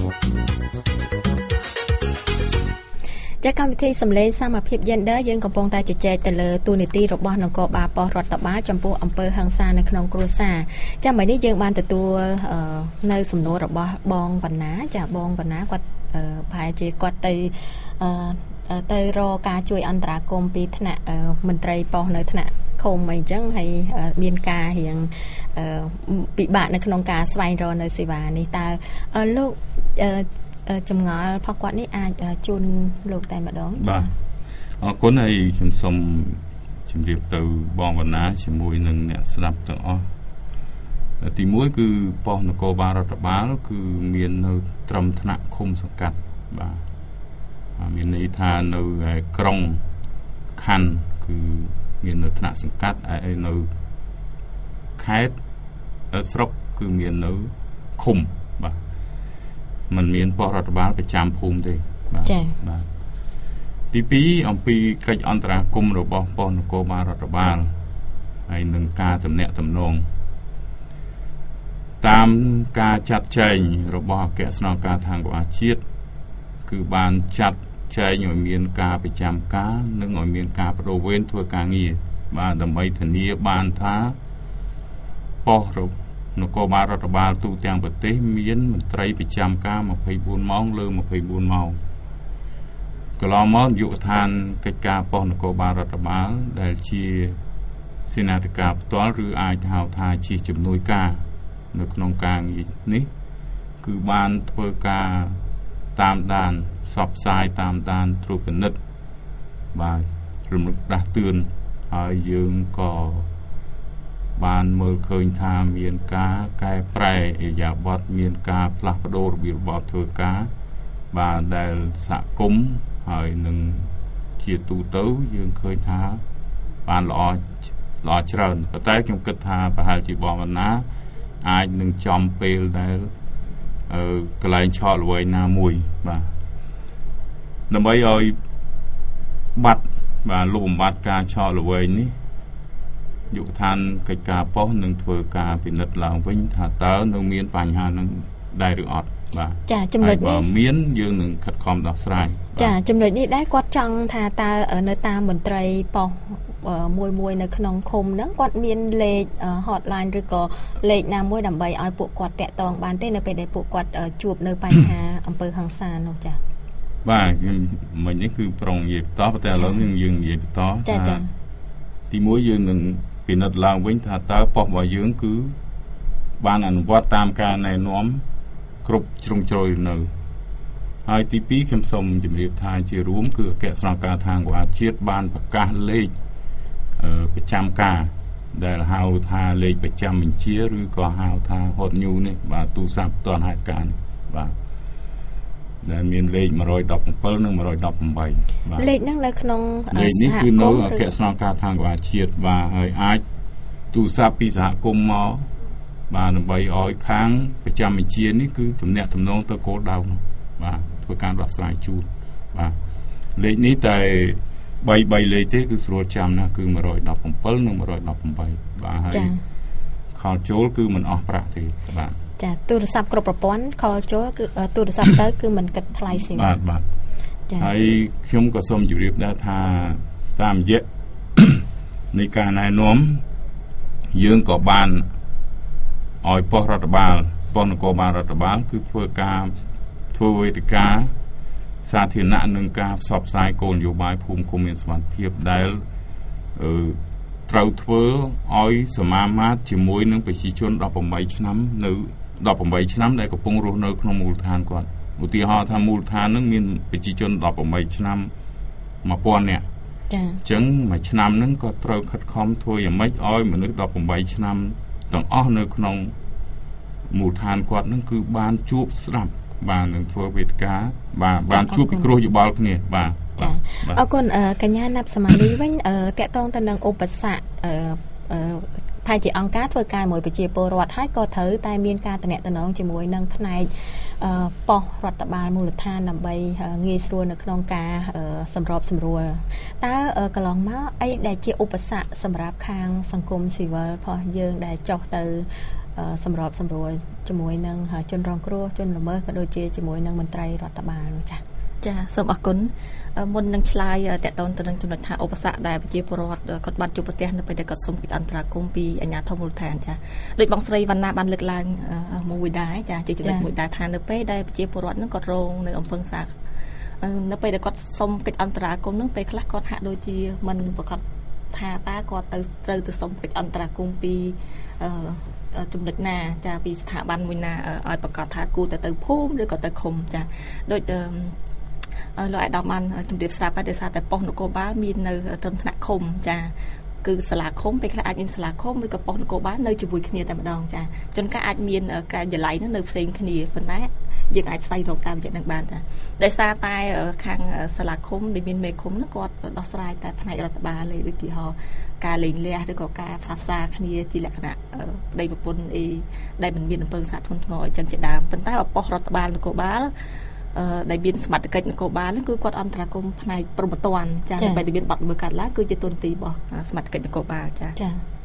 ចាកម្មវិធីសម្លេងសមភាព Gender យើងកំពុងតែជជែកទៅលើទូនីតិរបស់នគរបាលប៉ុស្តិ៍រដ្ឋបាលចំពោះអំពើហិង្សានៅក្នុងគ្រួសារចាថ្ងៃនេះយើងបានទទួលនៅសំណួររបស់បងវណ្ណាចាបងវណ្ណាគាត់ប្រហែលជាគាត់ទៅទៅរកការជួយអន្តរាគមន៍ពីថ្នាក់មន្ត្រីប៉ុស្តិ៍នៅថ្នាក់ឃុំអីចឹងហើយមានការរៀងពិបាកនៅក្នុងការស្វែងរកនៅសេវានេះតើលោកចម្ងល់ផុសគាត់នេះអាចជូនលោកតែម្ដងបាទអរគុណហើយខ្ញុំសូមជម្រាបទៅបងវណ្ណាជាមួយនឹងអ្នកស្ដាប់ទាំងអស់ទីមួយគឺប៉ុស្តិ៍នគរបាលរដ្ឋបាលគឺមាននៅត្រឹមថ្នាក់ឃុំសង្កាត់បាទមានន័យថានៅក្រុងខណ្ឌគឺមាននៅថ្នាក់សង្កាត់ហើយនៅខេត្តស្រុកគឺមាននៅឃុំបាទมันមានប៉ុស្តិ៍រដ្ឋបាលប្រចាំភូមិទេបាទចា៎បាទទីពីរអំពីកិច្ចអន្តរាគមន៍របស់ប៉ុស្តិ៍នគរបាលរដ្ឋបាលហើយនឹងការទំនាក់ទំនងតាមការចាត់ចែងរបស់អគ្គស្នងការឋានរដ្ឋបាលជាតិគឺបានចាត់ចែងឲ្យមានការប្រចាំការនិងឲ្យមានការបដូរវេនធ្វើការងារបាទដើម្បីធានាបានថាប៉ុស្តិ៍នគរបាលរដ្ឋបាលទូទាំងប្រទេសមានមន្ត្រីប្រចាំការម្ភៃបួនម៉ោងលើម្ភៃបួនម៉ោងកន្លងមកនាយកដ្ឋានកិច្ចការប៉ុស្តិ៍នគរបាលរដ្ឋបាលដែលជាសេនាធិការផ្ទាល់ឬអាចហៅថាជាជំនួយការនៅក្នុងការងារនេះគឺបានធ្វើការតាមដានផ្សព្វផ្សាយតាមដានត្រួតពិនិត្យបាទរំលឹកដាស់តឿនហើយយើងក៏បានមើលឃើញថាមានការកែប្រែឥរិយាបថមានការផ្លាស់ប្ដូររបៀបរបបធ្វើការបាទដែលសហគមន៍ហើយនឹងជាទូទៅយើងឃើញថាបានល្អល្អច្រើនប៉ុន្តែខ្ញុំគិតថាប្រហែលជាបងបណ្ណាអាចនឹងចំពេលដែលអឺកន្លែងឆក់ល្វែងណាមួយបាទដើម្បីឲ្យបាត់បាទលុបបំបត្តិការឆក់ល្វែងនេះយុគឋានកិច្ចការប៉ុស្តិ៍នឹងធ្វើការពិនិត្យឡើងវិញថាតើនៅមានបញ្ហានឹងដែរឬអត់បាទចាចំណុចនេះបើមានយើងនឹងខិតខំដោះស្រាយចាចំណុចនេះដែរគាត់ចង់ថាតើនៅតាមមន្ត្រីប៉ុស្តិ៍មួយមួយនៅក្នុងឃុំហ្នឹងគាត់មានលេខ hotline ឬក៏លេខណាមួយដើម្បីឲ្យពួកគាត់តាក់ទងបានទេនៅពេលដែលពួកគាត់ជួបនៅបញ្ហាអំពើហិង្សានោះចាបាទមិញនេះគឺប្រុងនិយាយបន្តតែឥឡូវយើងយើងនិយាយបន្តចាចាទីមួយយើងនឹងពិនិត្យឡើងវិញថាតើប៉ុស្តិ៍របស់យើងគឺបានអនុវត្តតាមការណែនាំគ្រប់ជ្រុងជ្រោយនៅហើយទីពីរខ្ញុំសូមជម្រាបថាជារួមគឺអគ្គស្នងការທາງវ៉ាជាតិបានប្រកាសលេខប្រចាំការដែលហៅថាលេខប្រចាំបញ្ជាឬក៏ហៅថា hot news នេះបាទទូរស័ព្ទតនហេតុការណ៍បាទដែលមានលេខmột một bảyនិងmột một támបាទលេខហ្នឹងនៅក្នុងលេខនេះគឺនៅអគ្គស្នងការທາງវ៉ាជាតិបាទហើយអាចទូរស័ព្ទពីសហគមន៍មកបាទដើម្បីឲ្យខាងប្រចាំបញ្ជានេះគឺទំនាក់ទំនងទៅគោលដៅនោះបាទធ្វើការដោះស្រាយជូនបាទលេខនេះតែបីបីលេខទេគឺស្រួលចាំណាស់គឺmột một bảyនិងmột một támបាទហើយខលចូលគឺមិនអស់ប្រាក់ទេបាទចាទូរស័ព្ទគ្រប់ប្រព័ន្ធខលចូលគឺទូរស័ព្ទទៅគឺមិនគិតថ្លៃសេវាបាទបាទចាហើយខ្ញុំក៏សូមជម្រាបដែរថាតាមរយៈនៃការណែនាំយើងក៏បានឲ្យប៉ុស្តិ៍រដ្ឋបាលប៉ុស្តិ៍នគរបាលរដ្ឋបាលគឺធ្វើការធ្វើវេទិកាសាធារណៈនឹងការផ្សព្វផ្សាយគោលនយោបាយភូមិឃុំមានសុវត្ថិភាពដែលអឺត្រូវធ្វើឲ្យសមាមាត្រជាមួយនឹងប្រជាជនដប់ប្រាំបីឆ្នាំនៅដប់ប្រាំបីឆ្នាំដែលកំពុងរស់នៅក្នុងមូលដ្ឋានគាត់ឧទាហរណ៍ថាមូលដ្ឋាននឹងមានប្រជាជនដប់ប្រាំបីឆ្នាំmộtពាន់នាក់ចា៎អញ្ចឹងមួយឆ្នាំហ្នឹងក៏ត្រូវខិតខំធ្វើយ៉ាងម៉េចឲ្យមនុស្សដប់ប្រាំបីឆ្នាំទាំងអស់នៅក្នុងមូលដ្ឋានគាត់ហ្នឹងគឺបានជួបស្ដាប់បាននឹងធ្វើវេទិកាបាទបានជួបពិគ្រោះយោបល់គ្នាបាទចាអរគុណកញ្ញាណាប់សមានីវិញតកតងទៅនឹងឧបសគ្គអឺផែជាអង្គការធ្វើការមួយប្រជាពលរដ្ឋហើយក៏ត្រូវតែមានការតំណែងជាមួយនឹងផ្នែកប៉ុស្តិ៍រដ្ឋបាលមូលដ្ឋានដើម្បីងាយស្រួលនៅក្នុងការសម្របសម្រួលតើកន្លងមកអីដែលជាឧបសគ្គសម្រាប់ខាងសង្គមស៊ីវិលផងយើងដែលចោះទៅសម្របសម្រួលជាមួយនឹងជនរងគ្រោះជនល្មើសក៏ដូចជាជាមួយនឹងមន្ត្រីរដ្ឋបាលចា៎ចាសូមអរគុណមុននឹងឆ្លើយតកតងទៅនឹងចំណុចថាឧបសគ្គដែលប្រជាពលរដ្ឋគាត់បានជួបប្រទះនៅពេលដែលគាត់សុំកិច្ចអន្តរាគមន៍ពីអាជ្ញាធរមូលដ្ឋានចាដោយបងស្រីវណ្ណាបានលើកឡើងមួយដែរចាជាចំណុចមួយដែរថានៅពេលដែលប្រជាពលរដ្ឋនឹងគាត់រងនៅអំពើហិង្សានៅពេលដែលគាត់សុំកិច្ចអន្តរាគមន៍នឹងពេលខ្លះគាត់ហាក់ដូចជាមិនប្រកាសថាតើគាត់ទៅត្រូវទៅសុំកិច្ចអន្តរាគមន៍ពីចំណុចណាចាពីស្ថាប័នមួយណាឲ្យប្រកាសថាគូទៅទៅភូមិឬក៏ទៅឃុំចាដូចលោកអាដាមបានជម្រាបស្រាប់ហើយដោយសារតែប៉ុស្តិ៍នគរបាលមាននៅត្រឹមថ្នាក់ឃុំចាគឺសាលាឃុំពេលខ្លះអាចមានសាលាឃុំឬក៏ប៉ុស្តិ៍នគរបាលនៅជាមួយគ្នាតែម្ដងចាជួនកាលអាចមានការិយាល័យនៅផ្សេងគ្នាប៉ុន្តែយើងអាចស្វែងរកតាមរយៈនឹងបានតាដោយសារតែខាងសាលាឃុំដែលមានមេឃុំហ្នឹងគាត់ដោះស្រាយតែផ្នែករដ្ឋបាលលេដូចគេហៅការលេងលះឬក៏ការផ្សះផ្សាគ្នាជាលក្ខណៈប្តីប្រពន្ធអីដែលមិនមានអំពើសាធ្ងន់ធ្ងរអីចឹងជាដើមប៉ុន្តែប៉ុស្តិ៍រដ្ឋបាលនគរបាលអឺដែលមានសមត្ថកិច្ចនគរបាលហ្នឹងគឺគាត់អន្តរាគមន៍ផ្នែកព្រំប្រទានចា៎ពេលដែលមានបាត់ល្មើសកាត់ឡើងគឺជាទុនទីរបស់សមត្ថកិច្ចនគរបាលចា៎ចា៎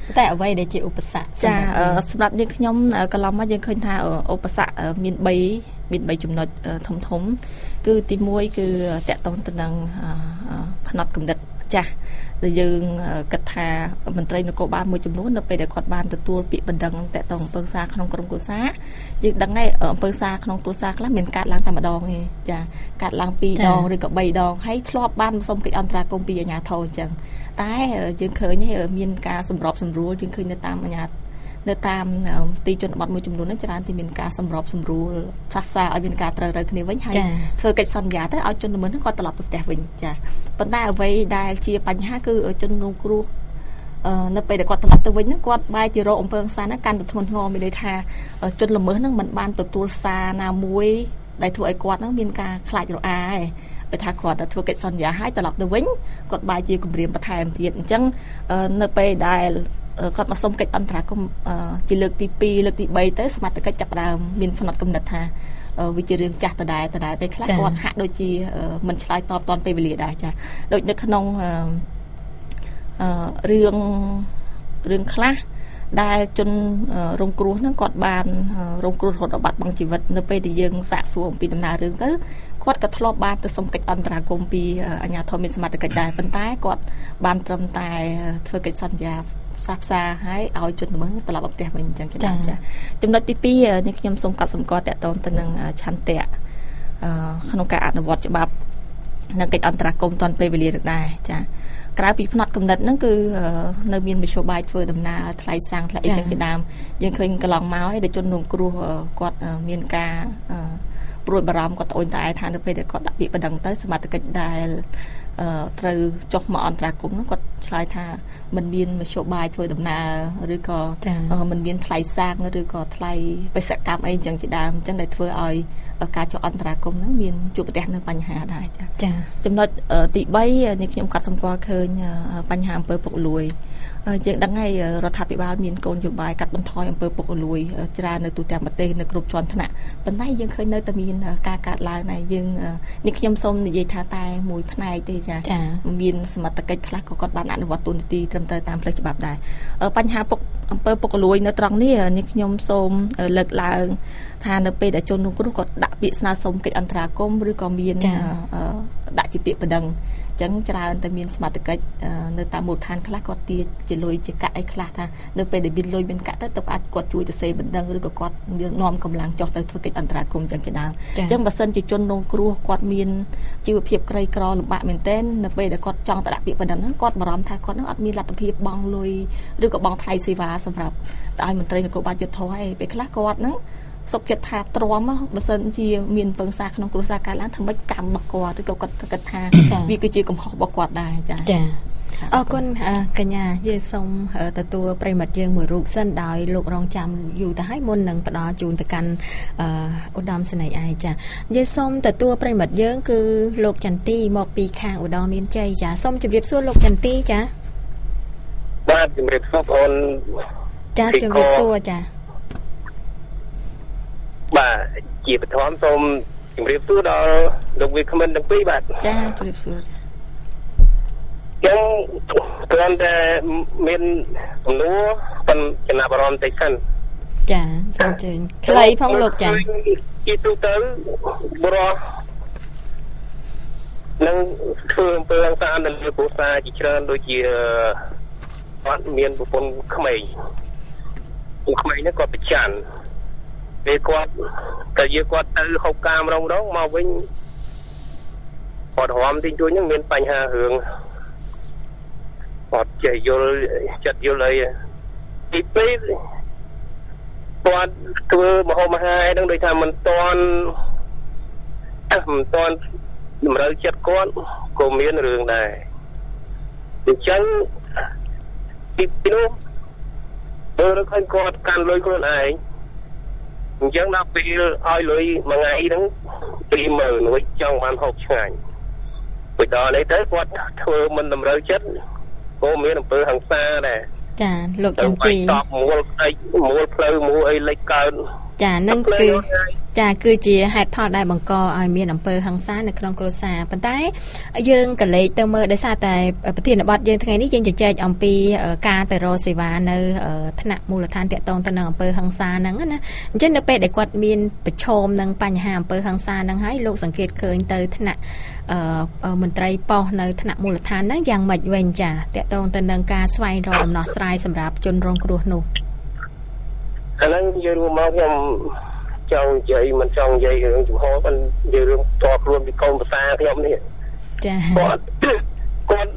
តែអ្វីដែលជាឧបសគ្គចាសម្រាប់យើងខ្ញុំកន្លងមកយើងឃើញថាឧបសគ្គមាន3មាន3ចំណុចធំធំគឺទីមួយគឺតកតងទៅនឹងផ្នត់គំនិតចាស់ដែលយើងគិតថាមន្ត្រីនគរបាលមួយចំនួននៅពេលដែលគាត់បានទទួលពាក្យបណ្ដឹងតកតងអំពើសារក្នុងក្រុមគ្រួសារយើងដឹងហើយអំពើសារក្នុងគ្រួសារខ្លះមានកាត់ឡើងតែម្ដងទេចាកាត់ឡើងពីរដងឬក៏បីដងហើយធ្លាប់បានសុំកិច្ចអន្តរាគមន៍ពីអាជ្ញាធរអញ្ចឹងតែយើងឃើញមានការសម្របសម្រួលយើងឃើញនៅតាមអាជ្ញានៅតាមទីជនបទមួយចំនួនហ្នឹងច្រើនទីមានការសម្របសម្រួលផ្សះផ្សាឲ្យមានការត្រូវរើគ្នាវិញហើយធ្វើកិច្ចសន្យាទៅឲ្យជនល្មើសហ្នឹងគាត់ត្រឡប់ទៅផ្ទះវិញចាប៉ុន្តែអ្វីដែលជាបញ្ហាគឺជនរងគ្រោះនៅពេលដែលគាត់ត្រឡប់ទៅវិញហ្នឹងគាត់បែរជារកអំពើហិង្សាហ្នឹងកាន់តែធ្ងន់ធ្ងរមានន័យថាជនល្មើសហ្នឹងមិនបានទទួលសារណាមួយដែលធ្វើឲ្យគាត់ហ្នឹងមានការខ្លាចរអាឯងបើថាគាត់ទៅធ្វើកិច្ចសន្យាឲ្យត្រឡប់ទៅវិញគាត់បែរជាគម្រាមបន្ថែមទៀតអញ្ចឹងនៅពេលដែលគាត់មកសុំកិច្ចអន្តរាគមន៍ជាលើកទីពីរលើកទីបីទៅសមត្ថកិច្ចចាប់ផ្ដើមមានផ្នត់គំនិតថាវាជារឿងចាស់ដដែលដដែលពេលខ្លះគាត់ហាក់ដូចជាមិនឆ្លើយតបតាន់ពេលវេលាដែរចាដូចនៅក្នុងរឿងរឿងខ្លះដែលជនរងគ្រោះហ្នឹងគាត់បានរងគ្រោះរហូតដល់បាត់បង់ជីវិតនៅពេលដែលយើងសាកសួរអំពីដំណើររឿងទៅគាត់ក៏ធ្លាប់បានទៅសុំកិច្ចអន្តរាគមន៍ពីអាជ្ញាធរមានសមត្ថកិច្ចដែរប៉ុន្តែគាត់បានត្រឹមតែធ្វើកិច្ចសន្យាផ្សះផ្សាឲ្យឲ្យជនល្មើសត្រឡប់មកផ្ទះវិញអញ្ចឹងចាចាចំណុចទីពីរនេះខ្ញុំសូមកត់សម្គាល់តកតងទៅនឹងឆន្ទៈក្នុងការអនុវត្តច្បាប់និងកិច្ចអន្តរាគមន៍តាន់ពេលវេលាដែរចាក្រៅពីផ្នត់គំនិតហ្នឹងគឺនៅមានមធ្យោបាយធ្វើដំណើរថ្លៃសាំងថ្លៃអីចឹងជាដើមយើងឃើញកន្លងមកឲ្យជនរងគ្រោះគាត់មានការព្រួយបារម្ភគាត់ត្អូញត្អែថានៅពេលដែលគាត់ដាក់ពាក្យបណ្ដឹងទៅសមត្ថកិច្ចដែលត្រូវចុះមកអន្តរាគមន៍នោះគាត់ឆ្លើយថាមិនមានមធ្យោបាយធ្វើដំណើរឬក៏មិនមានថ្លៃសាំងឬក៏ថ្លៃបេសកកម្មអីចឹងជាដើមអញ្ចឹងដែលធ្វើឲ្យការចុះអន្តរាគមន៍ហ្នឹងមានជួបប្រទះនៅបញ្ហាដែរចា៎ចំណុចទីបីនេះខ្ញុំកត់សម្គាល់ឃើញបញ្ហាអំពើពុករលួយយើងដឹងហើយរដ្ឋាភិបាលមានកូនយោបាយកាត់បន្ថយអំពើពុករលួយច្រើននៅទូទាំងប្រទេសនៅគ្រប់ជាន់ថ្នាក់ប៉ុន្តែយើងឃើញនៅតែមានការកើតឡើងដែរយើងនេះខ្ញុំសូមនិយាយថាតែមួយផ្នែកទេចាមានសមត្ថកិច្ចខ្លះក៏គាត់បានអនុវត្តទូនាទីត្រឹមត្រូវតាមផ្លូវច្បាប់ដែរបញ្ហាពុកអំពើពុករលួយនៅត្រង់នេះនេះខ្ញុំសូមលើកឡើងថានៅពេលដែលជនរងគ្រោះគាត់ដាក់ពាក្យស្នើសុំកិច្ចអន្តរាគមន៍ឬក៏មានដាក់ជាពាក្យបណ្ដឹងចឹងច្រើនតែមានសមត្ថកិច្ចនៅតាមមូលដ្ឋានខ្លះគាត់ទាជាលុយជាកាក់អីខ្លះថានៅពេលដែលមានលុយមានកាក់ទៅទៅអាចគាត់ជួយទៅសេបណ្ដឹងឬក៏គាត់មាននាំកម្លាំងចុះទៅធ្វើកិច្ចអន្តរាគមន៍ចឹងជាដើមចឹងបើសិនជាជនរងគ្រោះគាត់មានជីវភាពក្រីក្រលំបាកមែនទែននៅពេលដែលគាត់ចង់ទៅដាក់ពាក្យបណ្ដឹងហ្នឹងគាត់បារម្ភថាគាត់នឹងអត់មានលទ្ធភាពបង់លុយឬក៏បង់ថ្លៃសេវាសម្រាប់ទៅឲ្យមន្ត្រីនគរបាលយុត្តិធម៌ឯងពេលខ្លះគាត់ហ្នឹងសុខចិត្តថាទ្រាំបើសិនជាមានពឹងសារក្នុងគ្រួសារកើតឡើងធ្វើម៉េចកម្មរបស់គាត់ឬក៏គាត់គិតថាវាគឺជាកំហុសរបស់គាត់ដែរចា៎ចា៎អរគុណកញ្ញាយើងសូមទទួលប្រិមិត្តយើងមួយរូបសិនដោយលោករងចាំយូរទៅហើយមុននឹងផ្ដល់ជូនទៅកាន់ឧត្តមសេនីយ៍ឯងចា៎យើងសូមទទួលប្រិមិត្តយើងគឺលោកចន្ទទីមកពីខាងឧត្តមមានជ័យចា៎សូមជម្រាបសួរលោកចន្ទទីចា៎បាទជម្រាបសួរបងអូនចា៎ជម្រាបសួរចា៎បាទជាបឋមសូមជម្រាបសួរដល់លោកវាគ្មិនទាំងពីរបាទចាជម្រាបសួរចឹងគ្រាន់តែមានសំណួរប៉ុន្តែចំណាប់អារម្មណ៍តិចសិនចាសូមអញ្ជើញខ្លីផងលោកចាជាទូទៅបរិះនឹងធ្វើអំពើហិង្សានៅលើគ្រួសារជាច្រើនដូចជាគាត់មានប្រពន្ធក្មេងពួកក្មេងនេះគាត់ប្រច័ណ្ឌពេលគាត់តែយើងគាត់ទៅហូបកាម្ដងម្ដងមកវិញគាត់រំទីជួយហ្នឹងមានបញ្ហារឿងគាត់ចេះយល់ចិត្តយល់អីទីពីរគាត់ធ្វើមហោមហាអីហ្នឹងដូចថាមិនតាន់មិនតាន់តម្រូវចិត្តគាត់ក៏មានរឿងដែរអញ្ចឹងទីពីរនោះបើរកឃើញគាត់កាន់លុយខ្លួនឯងអញ្ចឹងដល់ពេលឲ្យលុយមួយថ្ងៃហ្នឹងពីរម៉ឺនរួចចង់បានហូបឆ្ងាញ់ពេលដល់នេះទៅគាត់ធ្វើមិនតម្រូវចិត្តក៏មានអំពើហិង្សាដែរចាលោកចន្ទទីតបមូលអីមូលផ្លូវមូលអីលេចកើតចានឹងគឺចាគឺជាហេតុផលដែលបង្កឲ្យមានអំពើហិង្សានៅក្នុងគ្រួសារប៉ុន្តែយើងក៏លេចទៅមើលដោយសារតែប្រធានបទយើងថ្ងៃនេះយើងជជែកអំពីការទៅរកសេវានៅថ្នាក់មូលដ្ឋានតាក់ទងទៅនឹងអំពើហិង្សាហ្នឹងណាអញ្ចឹងនៅពេលដែលគាត់មានប្រឈមនឹងបញ្ហាអំពើហិង្សាហ្នឹងហើយលោកសង្កេតឃើញទៅថ្នាក់មន្ត្រីប៉ុស្តិ៍នៅថ្នាក់មូលដ្ឋានហ្នឹងយ៉ាងម៉េចវិញចាតាក់ទងទៅនឹងការស្វែងរកដំណោះស្រាយសម្រាប់ជនរងគ្រោះនោះឥឡូវយើងរួមមកខ្ញុំចង់និយាយមិនចង់និយាយរឿងចំហប៉ុន្តែនិយាយរឿងតខ្លួនពីកូនភាសាខ្ញុំនេះចាគាត់គាត់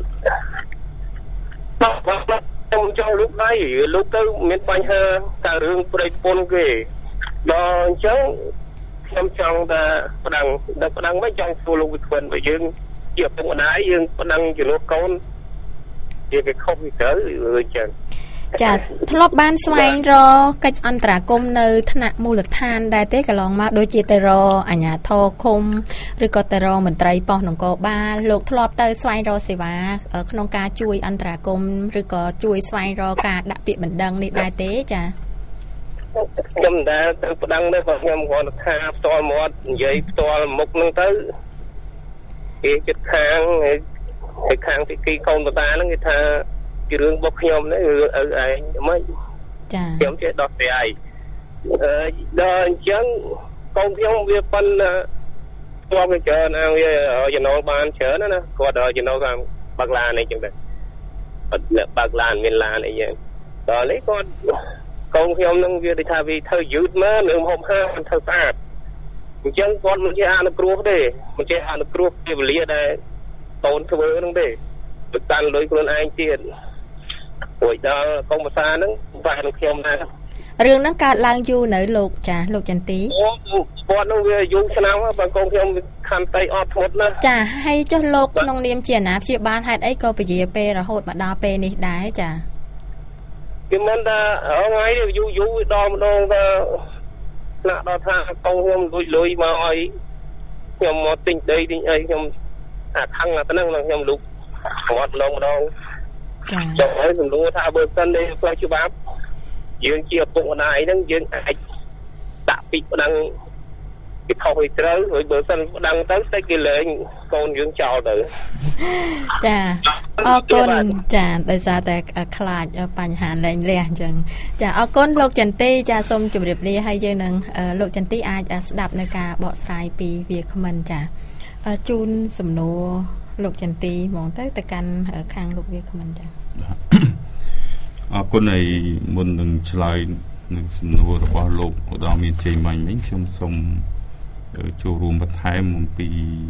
ខ្ញុំចង់លុបដៃលុបទៅមានបញ្ហាតែរឿងប្រេកពុនគេដល់អញ្ចឹងខ្ញុំចង់តែប្តឹងតែប្តឹងមិនចង់ធ្វើលោកវិក្វិនបើយើងជាឪពុកម្ដាយយើងប្តឹងជំនួសកូនជាវាខុសពីត្រូវអញ្ចឹងចាធ្លាប់បានស្វែងរកកិច្ចអន្តរាគមន៍នៅថ្នាក់មូលដ្ឋានដែរទេកន្លងមកដូចជាទៅរកអាជ្ញាធរឃុំឬក៏ទៅរកមន្ត្រីប៉ុស្តិ៍នគរបាលលោកធ្លាប់ទៅស្វែងរកសេវាក្នុងការជួយអន្តរាគមន៍ឬក៏ជួយស្វែងរកការដាក់ពាក្យបណ្ដឹងនេះដែរទេចាខ្ញុំដែរទៅប្តឹងដែរបើខ្ញុំគ្រាន់តែថាផ្ទាល់មាត់និយាយផ្ទាល់មុខហ្នឹងទៅគេចិត្តខាងហើយខាងទីគីកូនបតាហ្នឹងគេថាពីរឿងរបស់ខ្ញុំនេះរឿងឪឯងមិនចាខ្ញុំចេះដោះស្រាយអឺដល់អញ្ចឹងកូនខ្ញុំវាប៉ុនគាត់វាច្រើនអាវាចំណូលបានច្រើនណាគាត់ចំណូលតាមបើកឡានអីចឹងដែរគាត់បើកឡានមានឡានអីចឹងដល់នេះគាត់កូនខ្ញុំនឹងវាដូចថាវាធ្វើយឺតមកនឹងហូបហាមិនធ្វើស្អាតអញ្ចឹងគាត់មិនចេះអនុគ្រោះទេមិនចេះអនុគ្រោះពេលវេលាដែលកូនធ្វើហ្នឹងទេទៅតាន់លុយខ្លួនឯងទៀតព្រោះដល់កុំភាសាហ្នឹងបែរនឹងខ្ញុំដែររឿងហ្នឹងកើតឡើងយូរនៅលោកចាលោកចន្ទទីអូគាត់នោះវាយូរឆ្នាំបើកូនខ្ញុំខំតៃអត់ធ្មត់ណាចាហើយចុះលោកក្នុងនាមជាអាណាព្យាបាលហេតុអីក៏ពជាពេលរហូតមកដល់ពេលនេះដែរចាគឺមិនថាថ្ងៃនេះយូរយូរដល់ម្ដងថាថ្នាក់ដល់ថាកូនខ្ញុំលុយលុយមកឲ្យខ្ញុំមកទិញដីទិញអីខ្ញុំអាខឹងអាហ្នឹងខ្ញុំលុបគាត់ម្ដងម្ដងចាចុះហើយសំដៅថាបើសិននេះផ្លូវច្បាប់យើងជាឪពុកម្ដាយហ្នឹងយើងអាចដាក់ពីប្តឹងពីខុសពីត្រូវហើយបើសិនប្តឹងទៅតែគេលែងកូនយើងចោលទៅចាអរគុណចាដោយសារតែខ្លាចបញ្ហាលែងលះអញ្ចឹងចាអរគុណលោកចន្ទទីចាសូមជម្រាបលាហើយយើងនឹងលោកចន្ទទីអាចស្ដាប់នៅការបកស្រាយពីវាគ្មិនចាជូនសំណួរលោកចន្ទទីហ្មងទៅទៅកាន់ខាងលោកវាគ្មិនចាអរគុណហើយមុននឹងឆ្លើយនឹងសំណួររបស់លោកឧត្តមមានជ័យមាញ់វិញខ្ញុំសូមចូលរួមបន្ថែមអំពី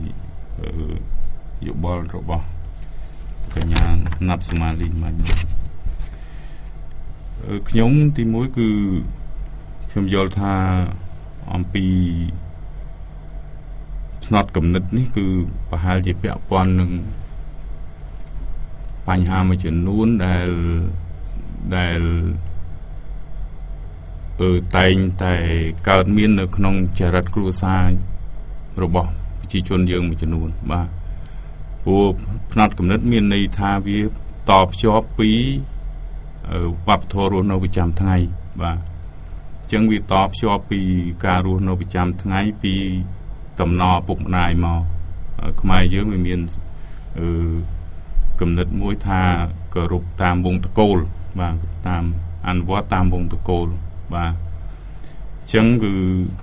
យោបល់របស់កញ្ញាណាប់សមាលីមាញ់ខ្ញុំទីមួយគឺខ្ញុំយល់ថាអំពីផ្នត់គំនិតនេះគឺប្រហែលជាពាក់ព័ន្ធនឹងបញ្ហាមួយចំនួនដែលដែលអឺតែងតែកើតមាននៅក្នុងចរិតគ្រួសាររបស់ប្រជាជនយើងមួយចំនួនបាទព្រោះផ្នត់គំនិតមានន័យថាវាតភ្ជាប់ពីវប្បធម៌រស់នៅប្រចាំថ្ងៃបាទអញ្ចឹងវាតភ្ជាប់ពីការរស់នៅប្រចាំថ្ងៃពីតំណពុកម្ដាយមកខ្មែរយើងវាមានអឺគំនិតមួយថាគោរពតាមវង្សតកូលបាទតាមអនុវត្តតាមវង្សតកូលបាទអញ្ចឹងគឺ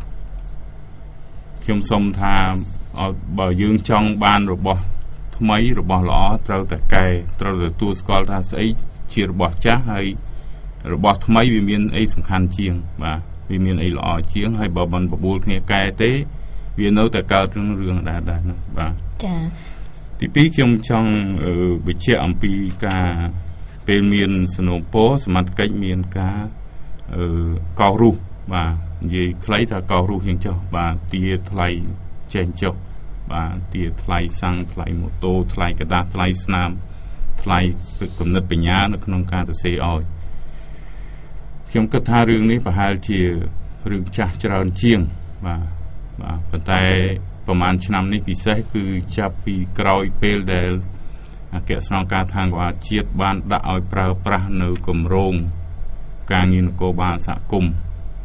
ខ្ញុំសូមថាបើយើងចង់បានរបស់ថ្មីរបស់ល្អត្រូវតែកែត្រូវតែទទួលស្គាល់ថាស្អីជារបស់ចាស់ហើយរបស់ថ្មីវាមានអីសំខាន់ជាងបាទវាមានអីល្អជាងហើយបើមិនបបួលគ្នាកែទេវានៅតែកើតរឿងរឿងដែរដែរហ្នឹងបាទចា៎ទីពីរខ្ញុំចង់បញ្ជាក់អំពីការពេលមានសំណូមពរសមត្ថកិច្ចមានការអឺកោសរូសបាទនិយាយខ្លីថាកោសរូសជាងចុះបាទទាថ្លៃចេញចុះបាទទាថ្លៃសាំងថ្លៃម៉ូតូថ្លៃกระดาษថ្លៃស្នាមថ្លៃគំនិតបញ្ញានៅក្នុងការសរសេរឲ្យខ្ញុំគិតថារឿងនេះប្រហែលជារឿងចាស់ច្រើនជាងបាទបាទប៉ុន្តែប្រហែលឆ្នាំនេះពិសេសគឺចាប់ពីក្រោយពេលដែលអគ្គស្នងការខាងរដ្ឋជាតិបានដាក់ឲ្យប្រើប្រាស់នៅគម្រោងការងារនគរបាលសហគមន៍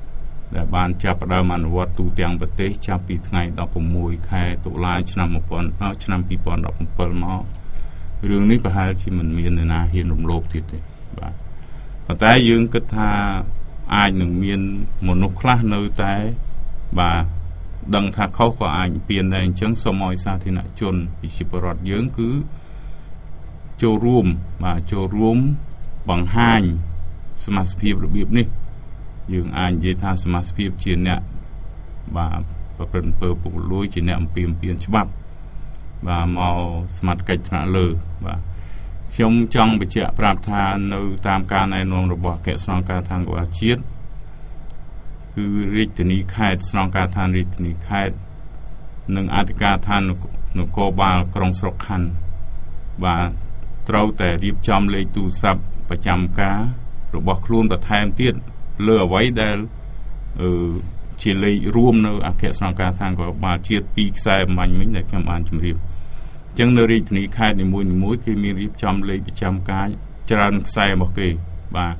ដែលបានចាប់ផ្ដើមអនុវត្តទូទាំងប្រទេសចាប់ពីថ្ងៃដប់ប្រាំមួយខែតុលាឆ្នាំmột nghìnឆ្នាំពីរពាន់ដប់ប្រាំbảyមករឿងនេះប្រហែលជាមិនមានអ្នកណាហ៊ានរំលោភទៀតទេបាទប៉ុន្តែយើងគិតថាអាចនឹងមានមនុស្សខ្លះនៅតែបាទដឹងថាខុសក៏អាចពៀនដែរអញ្ចឹងសូមឲ្យសាធារណជនប្រជាពលរដ្ឋយើងគឺចូលរួមបាទចូលរួមបង្ហាញសមាជិកភាពរបៀបនេះយើងអាចនិយាយថាសមាជិកភាពជាអ្នកបាទប្រព្រឹត្តអំពើពុករលួយជាអ្នកអំពាវនាវច្បាប់បាទមកសមត្ថកិច្ចថ្នាក់លើបាទខ្ញុំចង់បញ្ជាក់ប្រាប់ថានៅតាមការណែនាំរបស់អគ្គស្នងការដ្ឋាននគរបាលជាតិគឺរាជធានីខេត្តស្នងការដ្ឋានរាជធានីខេត្តនិងអធិការដ្ឋាននគរបាលក្រុងស្រុកខណ្ឌបាទត្រូវតែរៀបចំលេខទូរស័ព្ទប្រចាំការរបស់ខ្លួនបន្ថែមទៀតលើអ្វីដែលអឺជាលេខរួមនៅអគ្គស្នងការដ្ឋាននគរបាលជាតិពីរខ្សែអំបញ្ញមិញដែលខ្ញុំបានជម្រាបអញ្ចឹងនៅរាជធានីខេត្តនីមួយៗគេមានរៀបចំលេខប្រចាំការច្រើនខ្សែរបស់គេបាទ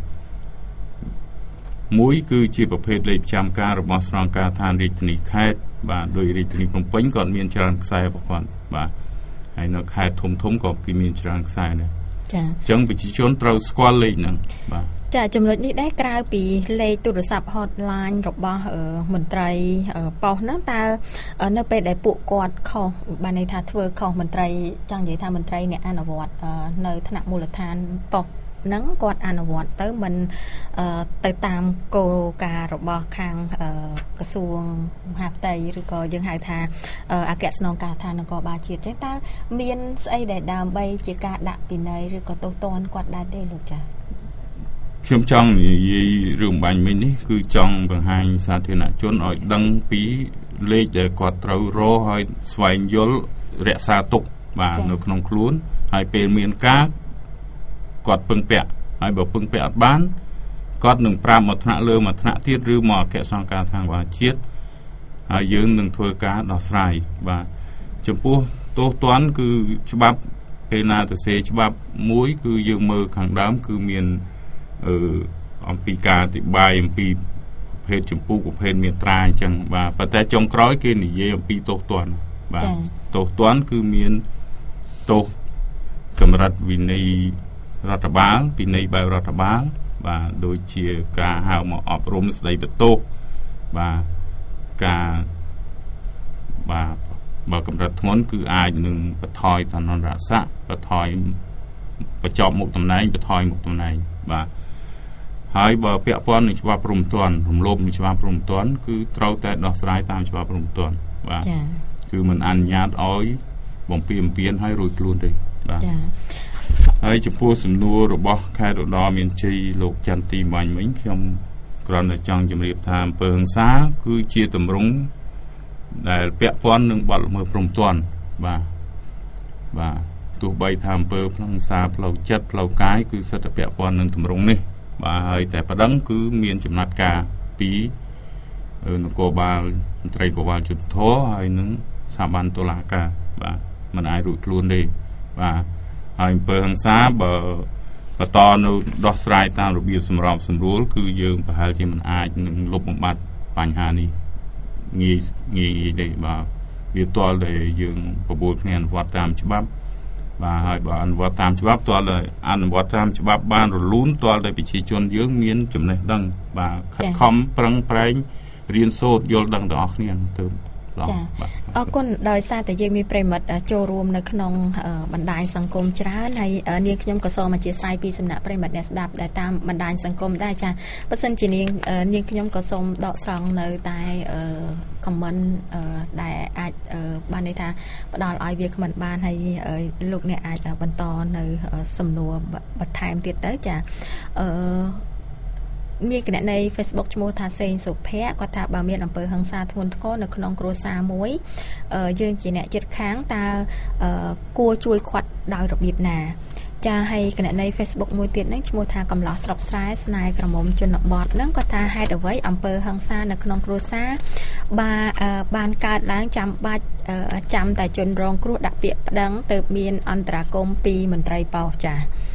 មួយគឺជាប្រភេទលេខប្រចាំការរបស់ស្នងការដ្ឋានរាជធានីខេត្តបាទដោយរាជធានីភ្នំពេញក៏មានច្រើនខ្សែរបស់គាត់បាទហើយនៅខេត្តធំធំក៏គេមានច្រើនខ្សែដែរចា៎អញ្ចឹងប្រជាជនត្រូវស្គាល់លេខហ្នឹងបាទចាចំណុចនេះដែរក្រៅពីលេខទូរស័ព្ទ hotline របស់មន្ត្រីប៉ុស្តិ៍ហ្នឹងតើនៅពេលដែលពួកគាត់ខុសបានន័យថាធ្វើខុសមន្ត្រីចង់និយាយថាមន្ត្រីអ្នកអនុវត្តនៅថ្នាក់មូលដ្ឋានប៉ុស្តិ៍ហ្នឹងគាត់អនុវត្តទៅមិនទៅតាមគោលការណ៍របស់ខាងក្រសួងមហាផ្ទៃឬក៏យើងហៅថាអគ្គស្នងការដ្ឋាននគរបាលជាតិអញ្ចឹងតើមានស្អីដែលដើម្បីជាការដាក់ពិន័យឬក៏ទោសទណ្ឌគាត់ដែរទេលោកចា៎ខ្ញុំចង់និយាយរឿងបាញ់មិញនេះគឺចង់បង្ហាញសាធារណជនឲ្យដឹងពីលេខដែលគាត់ត្រូវរកឲ្យស្វែងយល់រក្សាទុកបាទនៅក្នុងខ្លួនហើយពេលមានការគាត់ពឹងពាក់ហើយបើពឹងពាក់អត់បានគាត់នឹងប្រាប់មកថ្នាក់លើមកថ្នាក់ទៀតឬមកអគ្គស្នងការដ្ឋាននគរបាលជាតិហើយយើងនឹងធ្វើការដោះស្រាយបាទចំពោះទោសទណ្ឌគឺច្បាប់ពេលណាទៅសេច្បាប់មួយគឺយើងមើលខាងដើមគឺមានអឺអំពីការអធិប្បាយអំពីប្រភេទចម្ពោះប្រភេទមាត្រាអញ្ចឹងបាទប៉ុន្តែចុងក្រោយគេនិយាយអំពីទោសទណ្ឌបាទទោសទណ្ឌគឺមានទោសកម្រិតវិន័យរដ្ឋបាលពិន័យបែបរដ្ឋបាលបាទដូចជាការហៅមកអប់រំស្ដីបន្ទោសបាទការបាទបើកម្រិតធ្ងន់គឺអាចនឹងបន្ថយឋានន្តរស័ក្តិបន្ថយបញ្ចប់មុខតំណែងបន្ថយមុខតំណែងបាទហើយបើពាក់ព័ន្ធនឹងច្បាប់ព្រហ្មទណ្ឌរំលោភនឹងច្បាប់ព្រហ្មទណ្ឌគឺត្រូវតែដោះស្រាយតាមច្បាប់ព្រហ្មទណ្ឌបាទចា៎គឺមិនអនុញ្ញាតឲ្យបំពានបំពានឲ្យរួចខ្លួនទេបាទចា៎ហើយចំពោះសំណួររបស់ខេត្តឧត្តរមានជ័យលោកចន្ទទីបាញ់មិញខ្ញុំគ្រាន់តែចង់ជម្រាបថាអំពើហិង្សាគឺជាទម្រង់ដែលពាក់ព័ន្ធនឹងបទល្មើសព្រហ្មទណ្ឌបាទបាទទោះបីថាអំពើហិង្សាផ្លូវចិត្តផ្លូវកាយគឺសិទ្ធិពាក់ព័ន្ធនឹងទម្រង់នេះបាទហើយតែប៉ណ្ដឹងគឺមានចំណាត់ការពីនគរបាលមន្ត្រីនគរបាលយុត្តិធម៌ហើយនឹងស្ថាប័នតុលាការបាទមិនអាចរួចខ្លួនទេបាទហើយអំពើហិង្សាបើបន្តនៅដោះស្រាយតាមរបៀបសម្របសម្រួលគឺយើងប្រហែលជាមិនអាចនឹងលុបបំបាត់បញ្ហានេះងាយងាយទេបាទវាទាល់តែយើងបបួលគ្នាអនុវត្តតាមច្បាប់បាទហើយបើអនុវត្តតាមច្បាប់ទាល់តែអនុវត្តតាមច្បាប់បានរលូនទាល់តែប្រជាជនយើងមានចំណេះដឹងបាទខិតខំប្រឹងប្រែងរៀនសូត្រយល់ដឹងទាំងអស់គ្នាទៅចាអរគុណដោយសារតែយើងមានប្រិមិត្តចូលរួមនៅក្នុងបណ្ដាញសង្គមច្រើនហើយនាងខ្ញុំក៏សូមអធិស្ឋានពីសំណាក់ប្រិមិត្តអ្នកស្ដាប់ដែលតាមបណ្ដាញសង្គមដែរចាបើសិនជានាងនាងខ្ញុំក៏សូមដកស្រង់នៅតែខមមិនដែលអាចបានន័យថាផ្ដល់ឲ្យវាខមមិនបានហើយលោកអ្នកអាចបន្តនៅសំណួរបន្ថែមទៀតទៅចាអឺមានគណនី Facebook ឈ្មោះថាសេងសុភ័ក្រគាត់ថាបើមានអំពើហិង្សាធ្ងន់ធ្ងរនៅក្នុងគ្រួសារមួយយើងជាអ្នកជិតខាងតើគួរជួយខាត់ដោយរបៀបណាចាហើយគណនី Facebook មួយទៀតហ្នឹងឈ្មោះថាកំឡោះស្រុកស្រែស្នេហ៍ក្រមុំជនបទហ្នឹងគាត់ថាហេតុអ្វីអំពើហិង្សានៅក្នុងគ្រួសារបានបានកើតឡើងចាំបាច់ចាំតែជនរងគ្រោះដាក់ពាក្យប្តឹងទៅមានអន្តរាគមន៍ពីមន្ត្រីប៉ុស្តិ៍ចា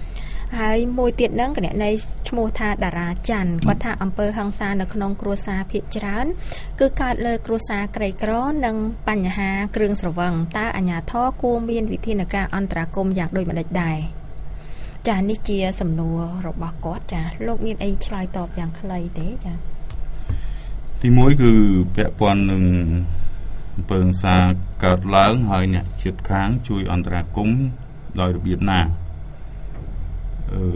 ហើយមួយទៀតហ្នឹងគណនេយ្យឈ្មោះថាតារាច័ន្ទគាត់ថាអំពើហិង្សានៅក្នុងគ្រួសារភាគច្រើនគឺកើតលើគ្រួសារក្រីក្រនិងបញ្ហាគ្រឿងស្រវឹងតើអាជ្ញាធរគួរមានវិធានការអន្តរាគមន៍យ៉ាងដូចម្តេចដែរចានេះជាសំណួររបស់គាត់ចាលោកមានអីឆ្លើយតបយ៉ាងខ្លីទេចាទីមួយគឺពាក់ព័ន្ធនឹងអំពើហិង្សាកើតឡើងហើយអ្នកជិតខាងជួយអន្តរាគមន៍ដោយរបៀបណាអឺ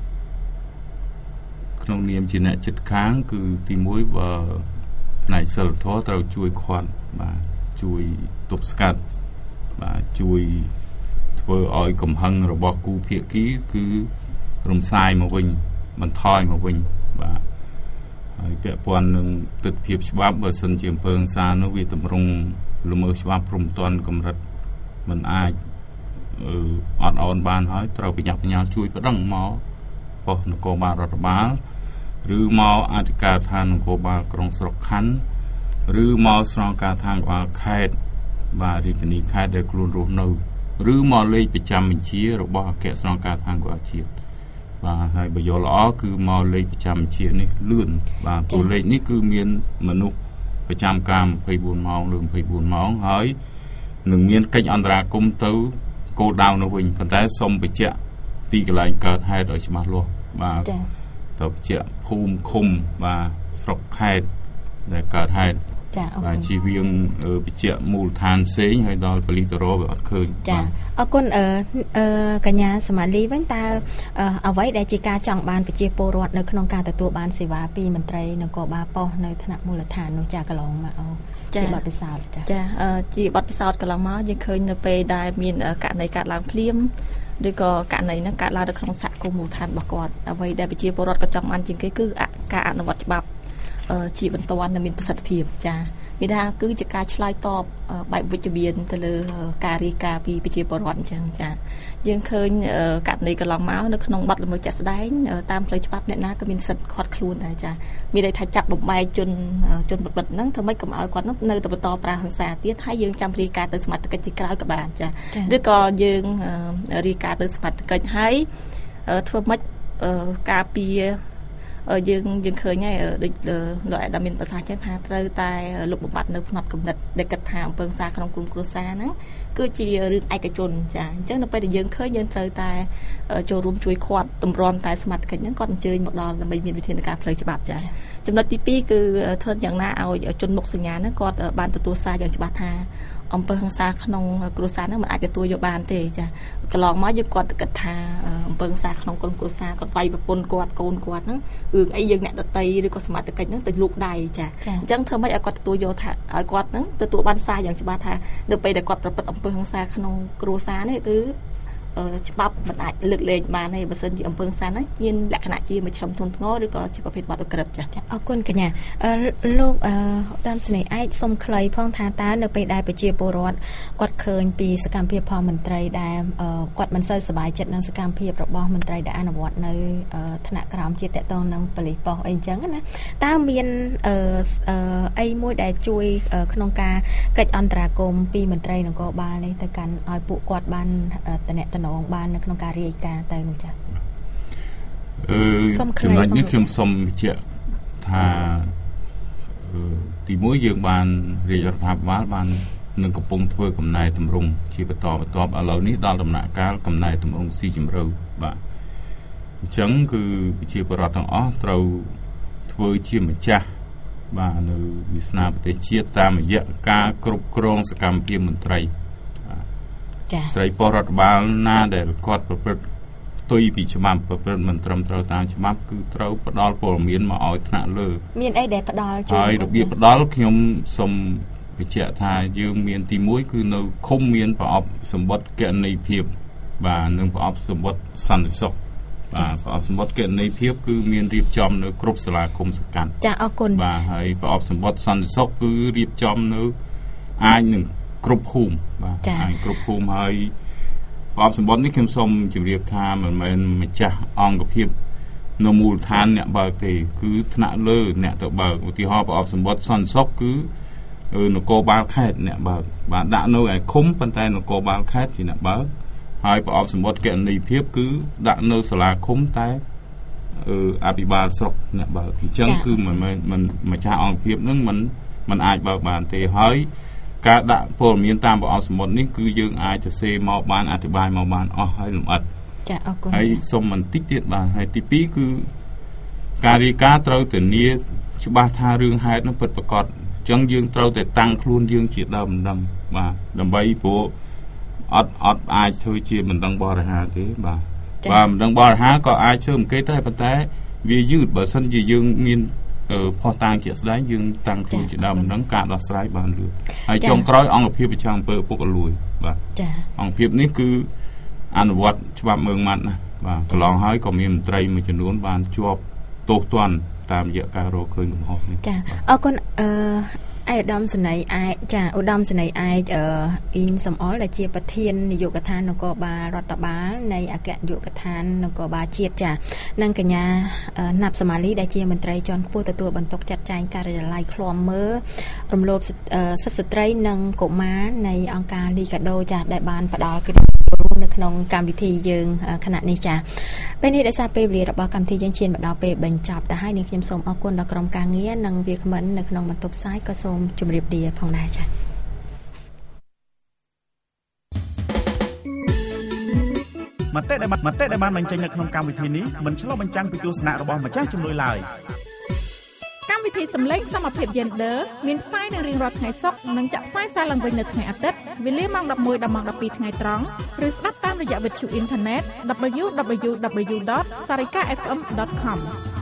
ក្នុងនាមជាអ្នកជិតខាងគឺទីមួយបើផ្នែកសិលធម៌ត្រូវជួយឃាត់បាទជួយទប់ស្កាត់បាទជួយធ្វើឲ្យកំហឹងរបស់គូភាគីគឺរំសាយមកវិញបន្ថយមកវិញបាទហើយពាក់ព័ន្ធនឹងទិដ្ឋភាពច្បាប់បើសិនជាអំពើហិង្សានោះវាតម្រង់ល្មើសច្បាប់ព្រំទាន់កម្រិតមិនអាចអឺអត់អោនបានហើយត្រូវប្រញាប់ប្រញាល់ជួយប្តឹងមកប៉ុស្តិ៍នគរបាលរដ្ឋបាលឬមកអធិការដ្ឋាននគរបាលក្រុងស្រុកខណ្ឌឬមកស្នងការដ្ឋាននគរបាលខេត្តបាទរាជធានីខេត្តដែលខ្លួនរស់នៅឬមកលេខប្រចាំបញ្ជារបស់អគ្គស្នងការដ្ឋាននគរបាលជាតិបាទហើយបើយល់ល្អគឺមកលេខប្រចាំបញ្ជានេះលឿនបាទព្រោះលេខនេះគឺមានមនុស្សប្រចាំការម្ភៃបួនម៉ោងឬម្ភៃបួនម៉ោងហើយនឹងមានកិច្ចអន្តរាគមន៍ទៅគោលដៅនៅវិញប៉ុន្តែសូមបញ្ជាក់ទីកន្លែងកើតហេតុឲ្យច្បាស់លាស់បាទទៅបញ្ជាក់ភូមិឃុំបាទស្រុកខេត្តដែលកើតហេតុចាអរគុណជីវៀងបញ្ជាក់មូលដ្ឋានផ្សេងហើយដល់ប៉ូលីសទៅរកវាអត់ឃើញចាអរគុណអឺកញ្ញាសមាលីវិញតើអ្វីដែលជាការចង់បានប្រជាពលរដ្ឋនៅក្នុងការទទួលបានសេវាពីមន្ត្រីនគរបាលប៉ុស្តិ៍នៅថ្នាក់មូលដ្ឋាននោះចាកន្លងមកអូជាបទពិសោធន៍ចាចាជាបទពិសោធន៍កន្លងមកយើងឃើញនៅពេលដែលមានករណីកើតឡើងភ្លាមឬក៏ករណីហ្នឹងកើតឡើងនៅក្នុងសហគមន៍មូលដ្ឋានរបស់គាត់អ្វីដែលប្រជាពលរដ្ឋក៏ចង់បានជាងគេគឺការអនុវត្តច្បាប់ជាបន្ទាន់និងមានប្រសិទ្ធភាពចាវាថាគឺជាការឆ្លើយតបបែបវិជ្ជមានទៅលើការរាយការណ៍ពីប្រជាពលរដ្ឋអញ្ចឹងចាយើងឃើញករណីកន្លងមកនៅក្នុងបទល្មើសជាក់ស្ដែងតាមផ្លូវច្បាប់អ្នកណាក៏មានសិទ្ធិខាត់ខ្លួនដែរចាមានន័យថាចាប់បំបែកជនជនប្រព្រឹត្តហ្នឹងធ្វើម៉េចកុំឲ្យគាត់នោះនៅតែបន្តប្រើហិង្សាទៀតហើយយើងចាំរាយការណ៍ទៅសមត្ថកិច្ចជាក្រោយក៏បានចាឬក៏យើងរាយការណ៍ទៅសមត្ថកិច្ចហើយធ្វើម៉េចការពារយើងយើងឃើញហើយដូចលោកអាដាមមានប្រសាសន៍ចឹងថាត្រូវតែលុបបំបាត់នៅផ្នត់គំនិតដែលគិតថាអំពើហិង្សាក្នុងក្រុមគ្រួសារហ្នឹងគឺជារឿងឯកជនចាអញ្ចឹងនៅពេលដែលយើងឃើញយើងត្រូវតែចូលរួមជួយឃាត់ទម្រាំតែសមត្ថកិច្ចហ្នឹងគាត់អញ្ជើញមកដល់ដើម្បីមានវិធានការផ្លូវច្បាប់ចាចំណុចទីពីរគឺធ្វើយ៉ាងណាឲ្យជនមុខសញ្ញាហ្នឹងគាត់បានទទួលសារយ៉ាងច្បាស់ថាអំពើហិង្សាក្នុងគ្រួសារហ្នឹងមិនអាចទទួលយកបានទេចាកន្លងមកយើងគាត់គិតថាអំពើហិង្សាក្នុងក្រុមគ្រួសារគាត់វាយប្រពន្ធគាត់កូនគាត់ហ្នឹងរឿងអីយើងអ្នកដតីឬក៏សមត្ថកិច្ចហ្នឹងទៅលូកដៃចាអញ្ចឹងធ្វើម៉េចឲ្យគាត់ទទួលយកថាឲ្យគាត់ហ្នឹងទទួលបានសារយ៉ាងច្បាស់ថានៅពេលដែលគាត់ប្រព្រឹត្តអំពើហិង្សាក្នុងគ្រួសារនេះគឺច្បាប់មិនអាចលើកលែងបានទេបើសិនជាអំពើហិង្សាហ្នឹងមានលក្ខណៈជាមជ្ឈមធ្ងន់ធ្ងរឬក៏ជាប្រភេទបទឧក្រិដ្ឋចាអរគុណកញ្ញាលោកតាមស្នេហ៍អាចសុំខ្លីផងថាតើនៅពេលដែលប្រជាពលរដ្ឋគាត់ឃើញពីសកម្មភាពផងមន្ត្រីដែលគាត់មិនសូវសប្បាយចិត្តនឹងសកម្មភាពរបស់មន្ត្រីដែលអនុវត្តនៅថ្នាក់ក្រោមជាតកតងនឹងប៉ូលីសប៉ុស្តិ៍អីអញ្ចឹងណាតើមានអីមួយដែលជួយក្នុងការកិច្ចអន្តរាគមន៍ពីមន្ត្រីនគរបាលនេះទៅកាន់ឲ្យពួកគាត់បានតំណែងបាននៅក្នុងការរាយការណ៍ទៅនោះចា៎អឺចំណុចនេះខ្ញុំសូមបញ្ជាក់ថាទីមួយយើងបានរាជរដ្ឋាភិបាលបាននឹងកំពុងធ្វើកំណែតម្រង់ជាបន្តបន្ទាប់ឥឡូវនេះដល់ដំណាក់កាលកំណែតម្រង់ស៊ីជម្រៅបាទអញ្ចឹងគឺប្រជាពលរដ្ឋទាំងអស់ត្រូវធ្វើជាម្ចាស់បាទនៅវាសនាប្រទេសជាតិតាមរយៈការគ្រប់គ្រងសកម្មភាពមន្ត្រីត្រីប៉ុស្តិ៍រដ្ឋបាលណាដែលគាត់ប្រព្រឹត្តផ្ទុយពីច្បាប់ប្រព្រឹត្តមិនត្រឹមត្រូវតាមច្បាប់គឺត្រូវផ្ដល់ព័ត៌មានមកឲ្យថ្នាក់លើមានអីដែលផ្ដល់ជួយហើយរបៀបផ្ដល់ខ្ញុំសូមបញ្ជាក់ថាយើងមានទីមួយគឺនៅឃុំមានប្រអប់សម្បត្តិគណនេយ្យភាពបាទនិងប្រអប់សម្បត្តិសន្តិសុខបាទប្រអប់សម្បត្តិគណនេយ្យភាពគឺមានរៀបចំនៅគ្រប់សាលាឃុំសង្កាត់ចាអរគុណបាទហើយប្រអប់សម្បត្តិសន្តិសុខគឺរៀបចំនៅអាចនឹងគ្រប់ភូមិបាទហើយគ្រប់ភូមិហើយប្រអប់សម្បត្តិនេះខ្ញុំសូមជម្រាបថាមិនមែនម្ចាស់អង្គភាពនៅមូលដ្ឋានអ្នកបើកទេគឺថ្នាក់លើអ្នកទៅបើកឧទាហរណ៍ប្រអប់សម្បត្តិសន្តិសុខគឺនគរបាលខេត្តអ្នកបើកបាទដាក់នៅឯឃុំប៉ុន្តែនគរបាលខេត្តជាអ្នកបើកហើយប្រអប់សម្បត្តិកណនីភាពគឺដាក់នៅសាលាឃុំតែអឺអភិបាលស្រុកអ្នកបើកអញ្ចឹងគឺមិនមែនមិនម្ចាស់អង្គភាពនឹងមិនមិនអាចបើកបានទេហើយការដាក់ព័ត៌មានតាមប្រអប់សម្បត្តិនេះគឺយើងអាចទៅសេមកបានអធិប្បាយមកបានអស់ហើយលម្អិតចាអរគុណហើយសុំបន្តិចទៀតបាទហើយទីពីរគឺការរាយការណ៍ត្រូវធានាច្បាស់ថារឿងហេតុនោះពិតប្រាកដអញ្ចឹងយើងត្រូវតែតាំងខ្លួនយើងជាដើមមិនដឹងបាទដើម្បីព្រោះអត់អត់អាចធ្វើជាមិនដឹងបរិហាទេបាទបាទមិនដឹងបរិហាក៏អាចធ្វើអង្កេតដែរប៉ុន្តែវាយឺតបើសិនជាយើងមានផុសតាងជាក់ស្ដែងយើងតាំងខ្លួនជាដើមមិនដឹងការដោះស្រាយបានលឿនហើយចុងក្រោយអង្គភាពប្រចាំអំពើពុករលួយបាទចាអង្គភាពនេះគឺអនុវត្តច្បាប់មើងម៉ាត់ណាបាទកន្លងហើយក៏មានមន្ត្រីមួយចំនួនបានជាប់ទោសទណ្ឌតាមរយៈការរកឃើញកំហុសនេះចាអរគុណអឺឯកឧត្តមសេនីយ៍ឯកចាឧត្តមសេនីយ៍ឯកអ៊ីនសំអល់ដែលជាប្រធាននាយកដ្ឋាននគរបាលរដ្ឋបាលនៃអគ្គនាយកដ្ឋាននគរបាលជាតិចានិងកញ្ញាណាប់សមាលីដែលជាមន្ត្រីជាន់ខ្ពស់ទទួលបន្ទុកចាត់ចែងការិយាល័យឃ្លាំមើលរំលោភសិទ្ធិស្ត្រីនិងកុមារនៃអង្គការលីកាដូចាដែលបានផ្ដល់កិត្តិយសរួមនៅក្នុងកម្មវិធីយើងគណៈនេះចាពេលនេះដោយសារពេលវេលារបស់កម្មវិធីយើងឈានមកដល់ពេលបញ្ចប់ទៅហើយនាងខ្ញុំសូមអរគុណដល់ក្រុមការងារនិងវាគ្មិននៅក្នុងបន្ទប់ផ្សាយក៏សូមជម្រាបលាផងដែរចា៎មតិដែលមតិដែលបានបញ្ចេញនៅក្នុងកម្មវិធីនេះមិនឆ្លុះបញ្ចាំងពីទស្សនៈរបស់ម្ចាស់ជំនួយឡើយកម្មវិធីសម្លេងសមភាព Gender មានផ្សាយនៅរៀងរាល់ថ្ងៃសុក្រនិងចាក់ផ្សាយសារឡើងវិញនៅថ្ងៃអាទិត្យវេលាម៉ោង ដប់មួយ ដល់ម៉ោង ដប់ពីរ ថ្ងៃត្រង់ឬស្ដាប់តាមរយៈវិទ្យុអ៊ីនធឺណិត double u double u double u dot sarika f m dot com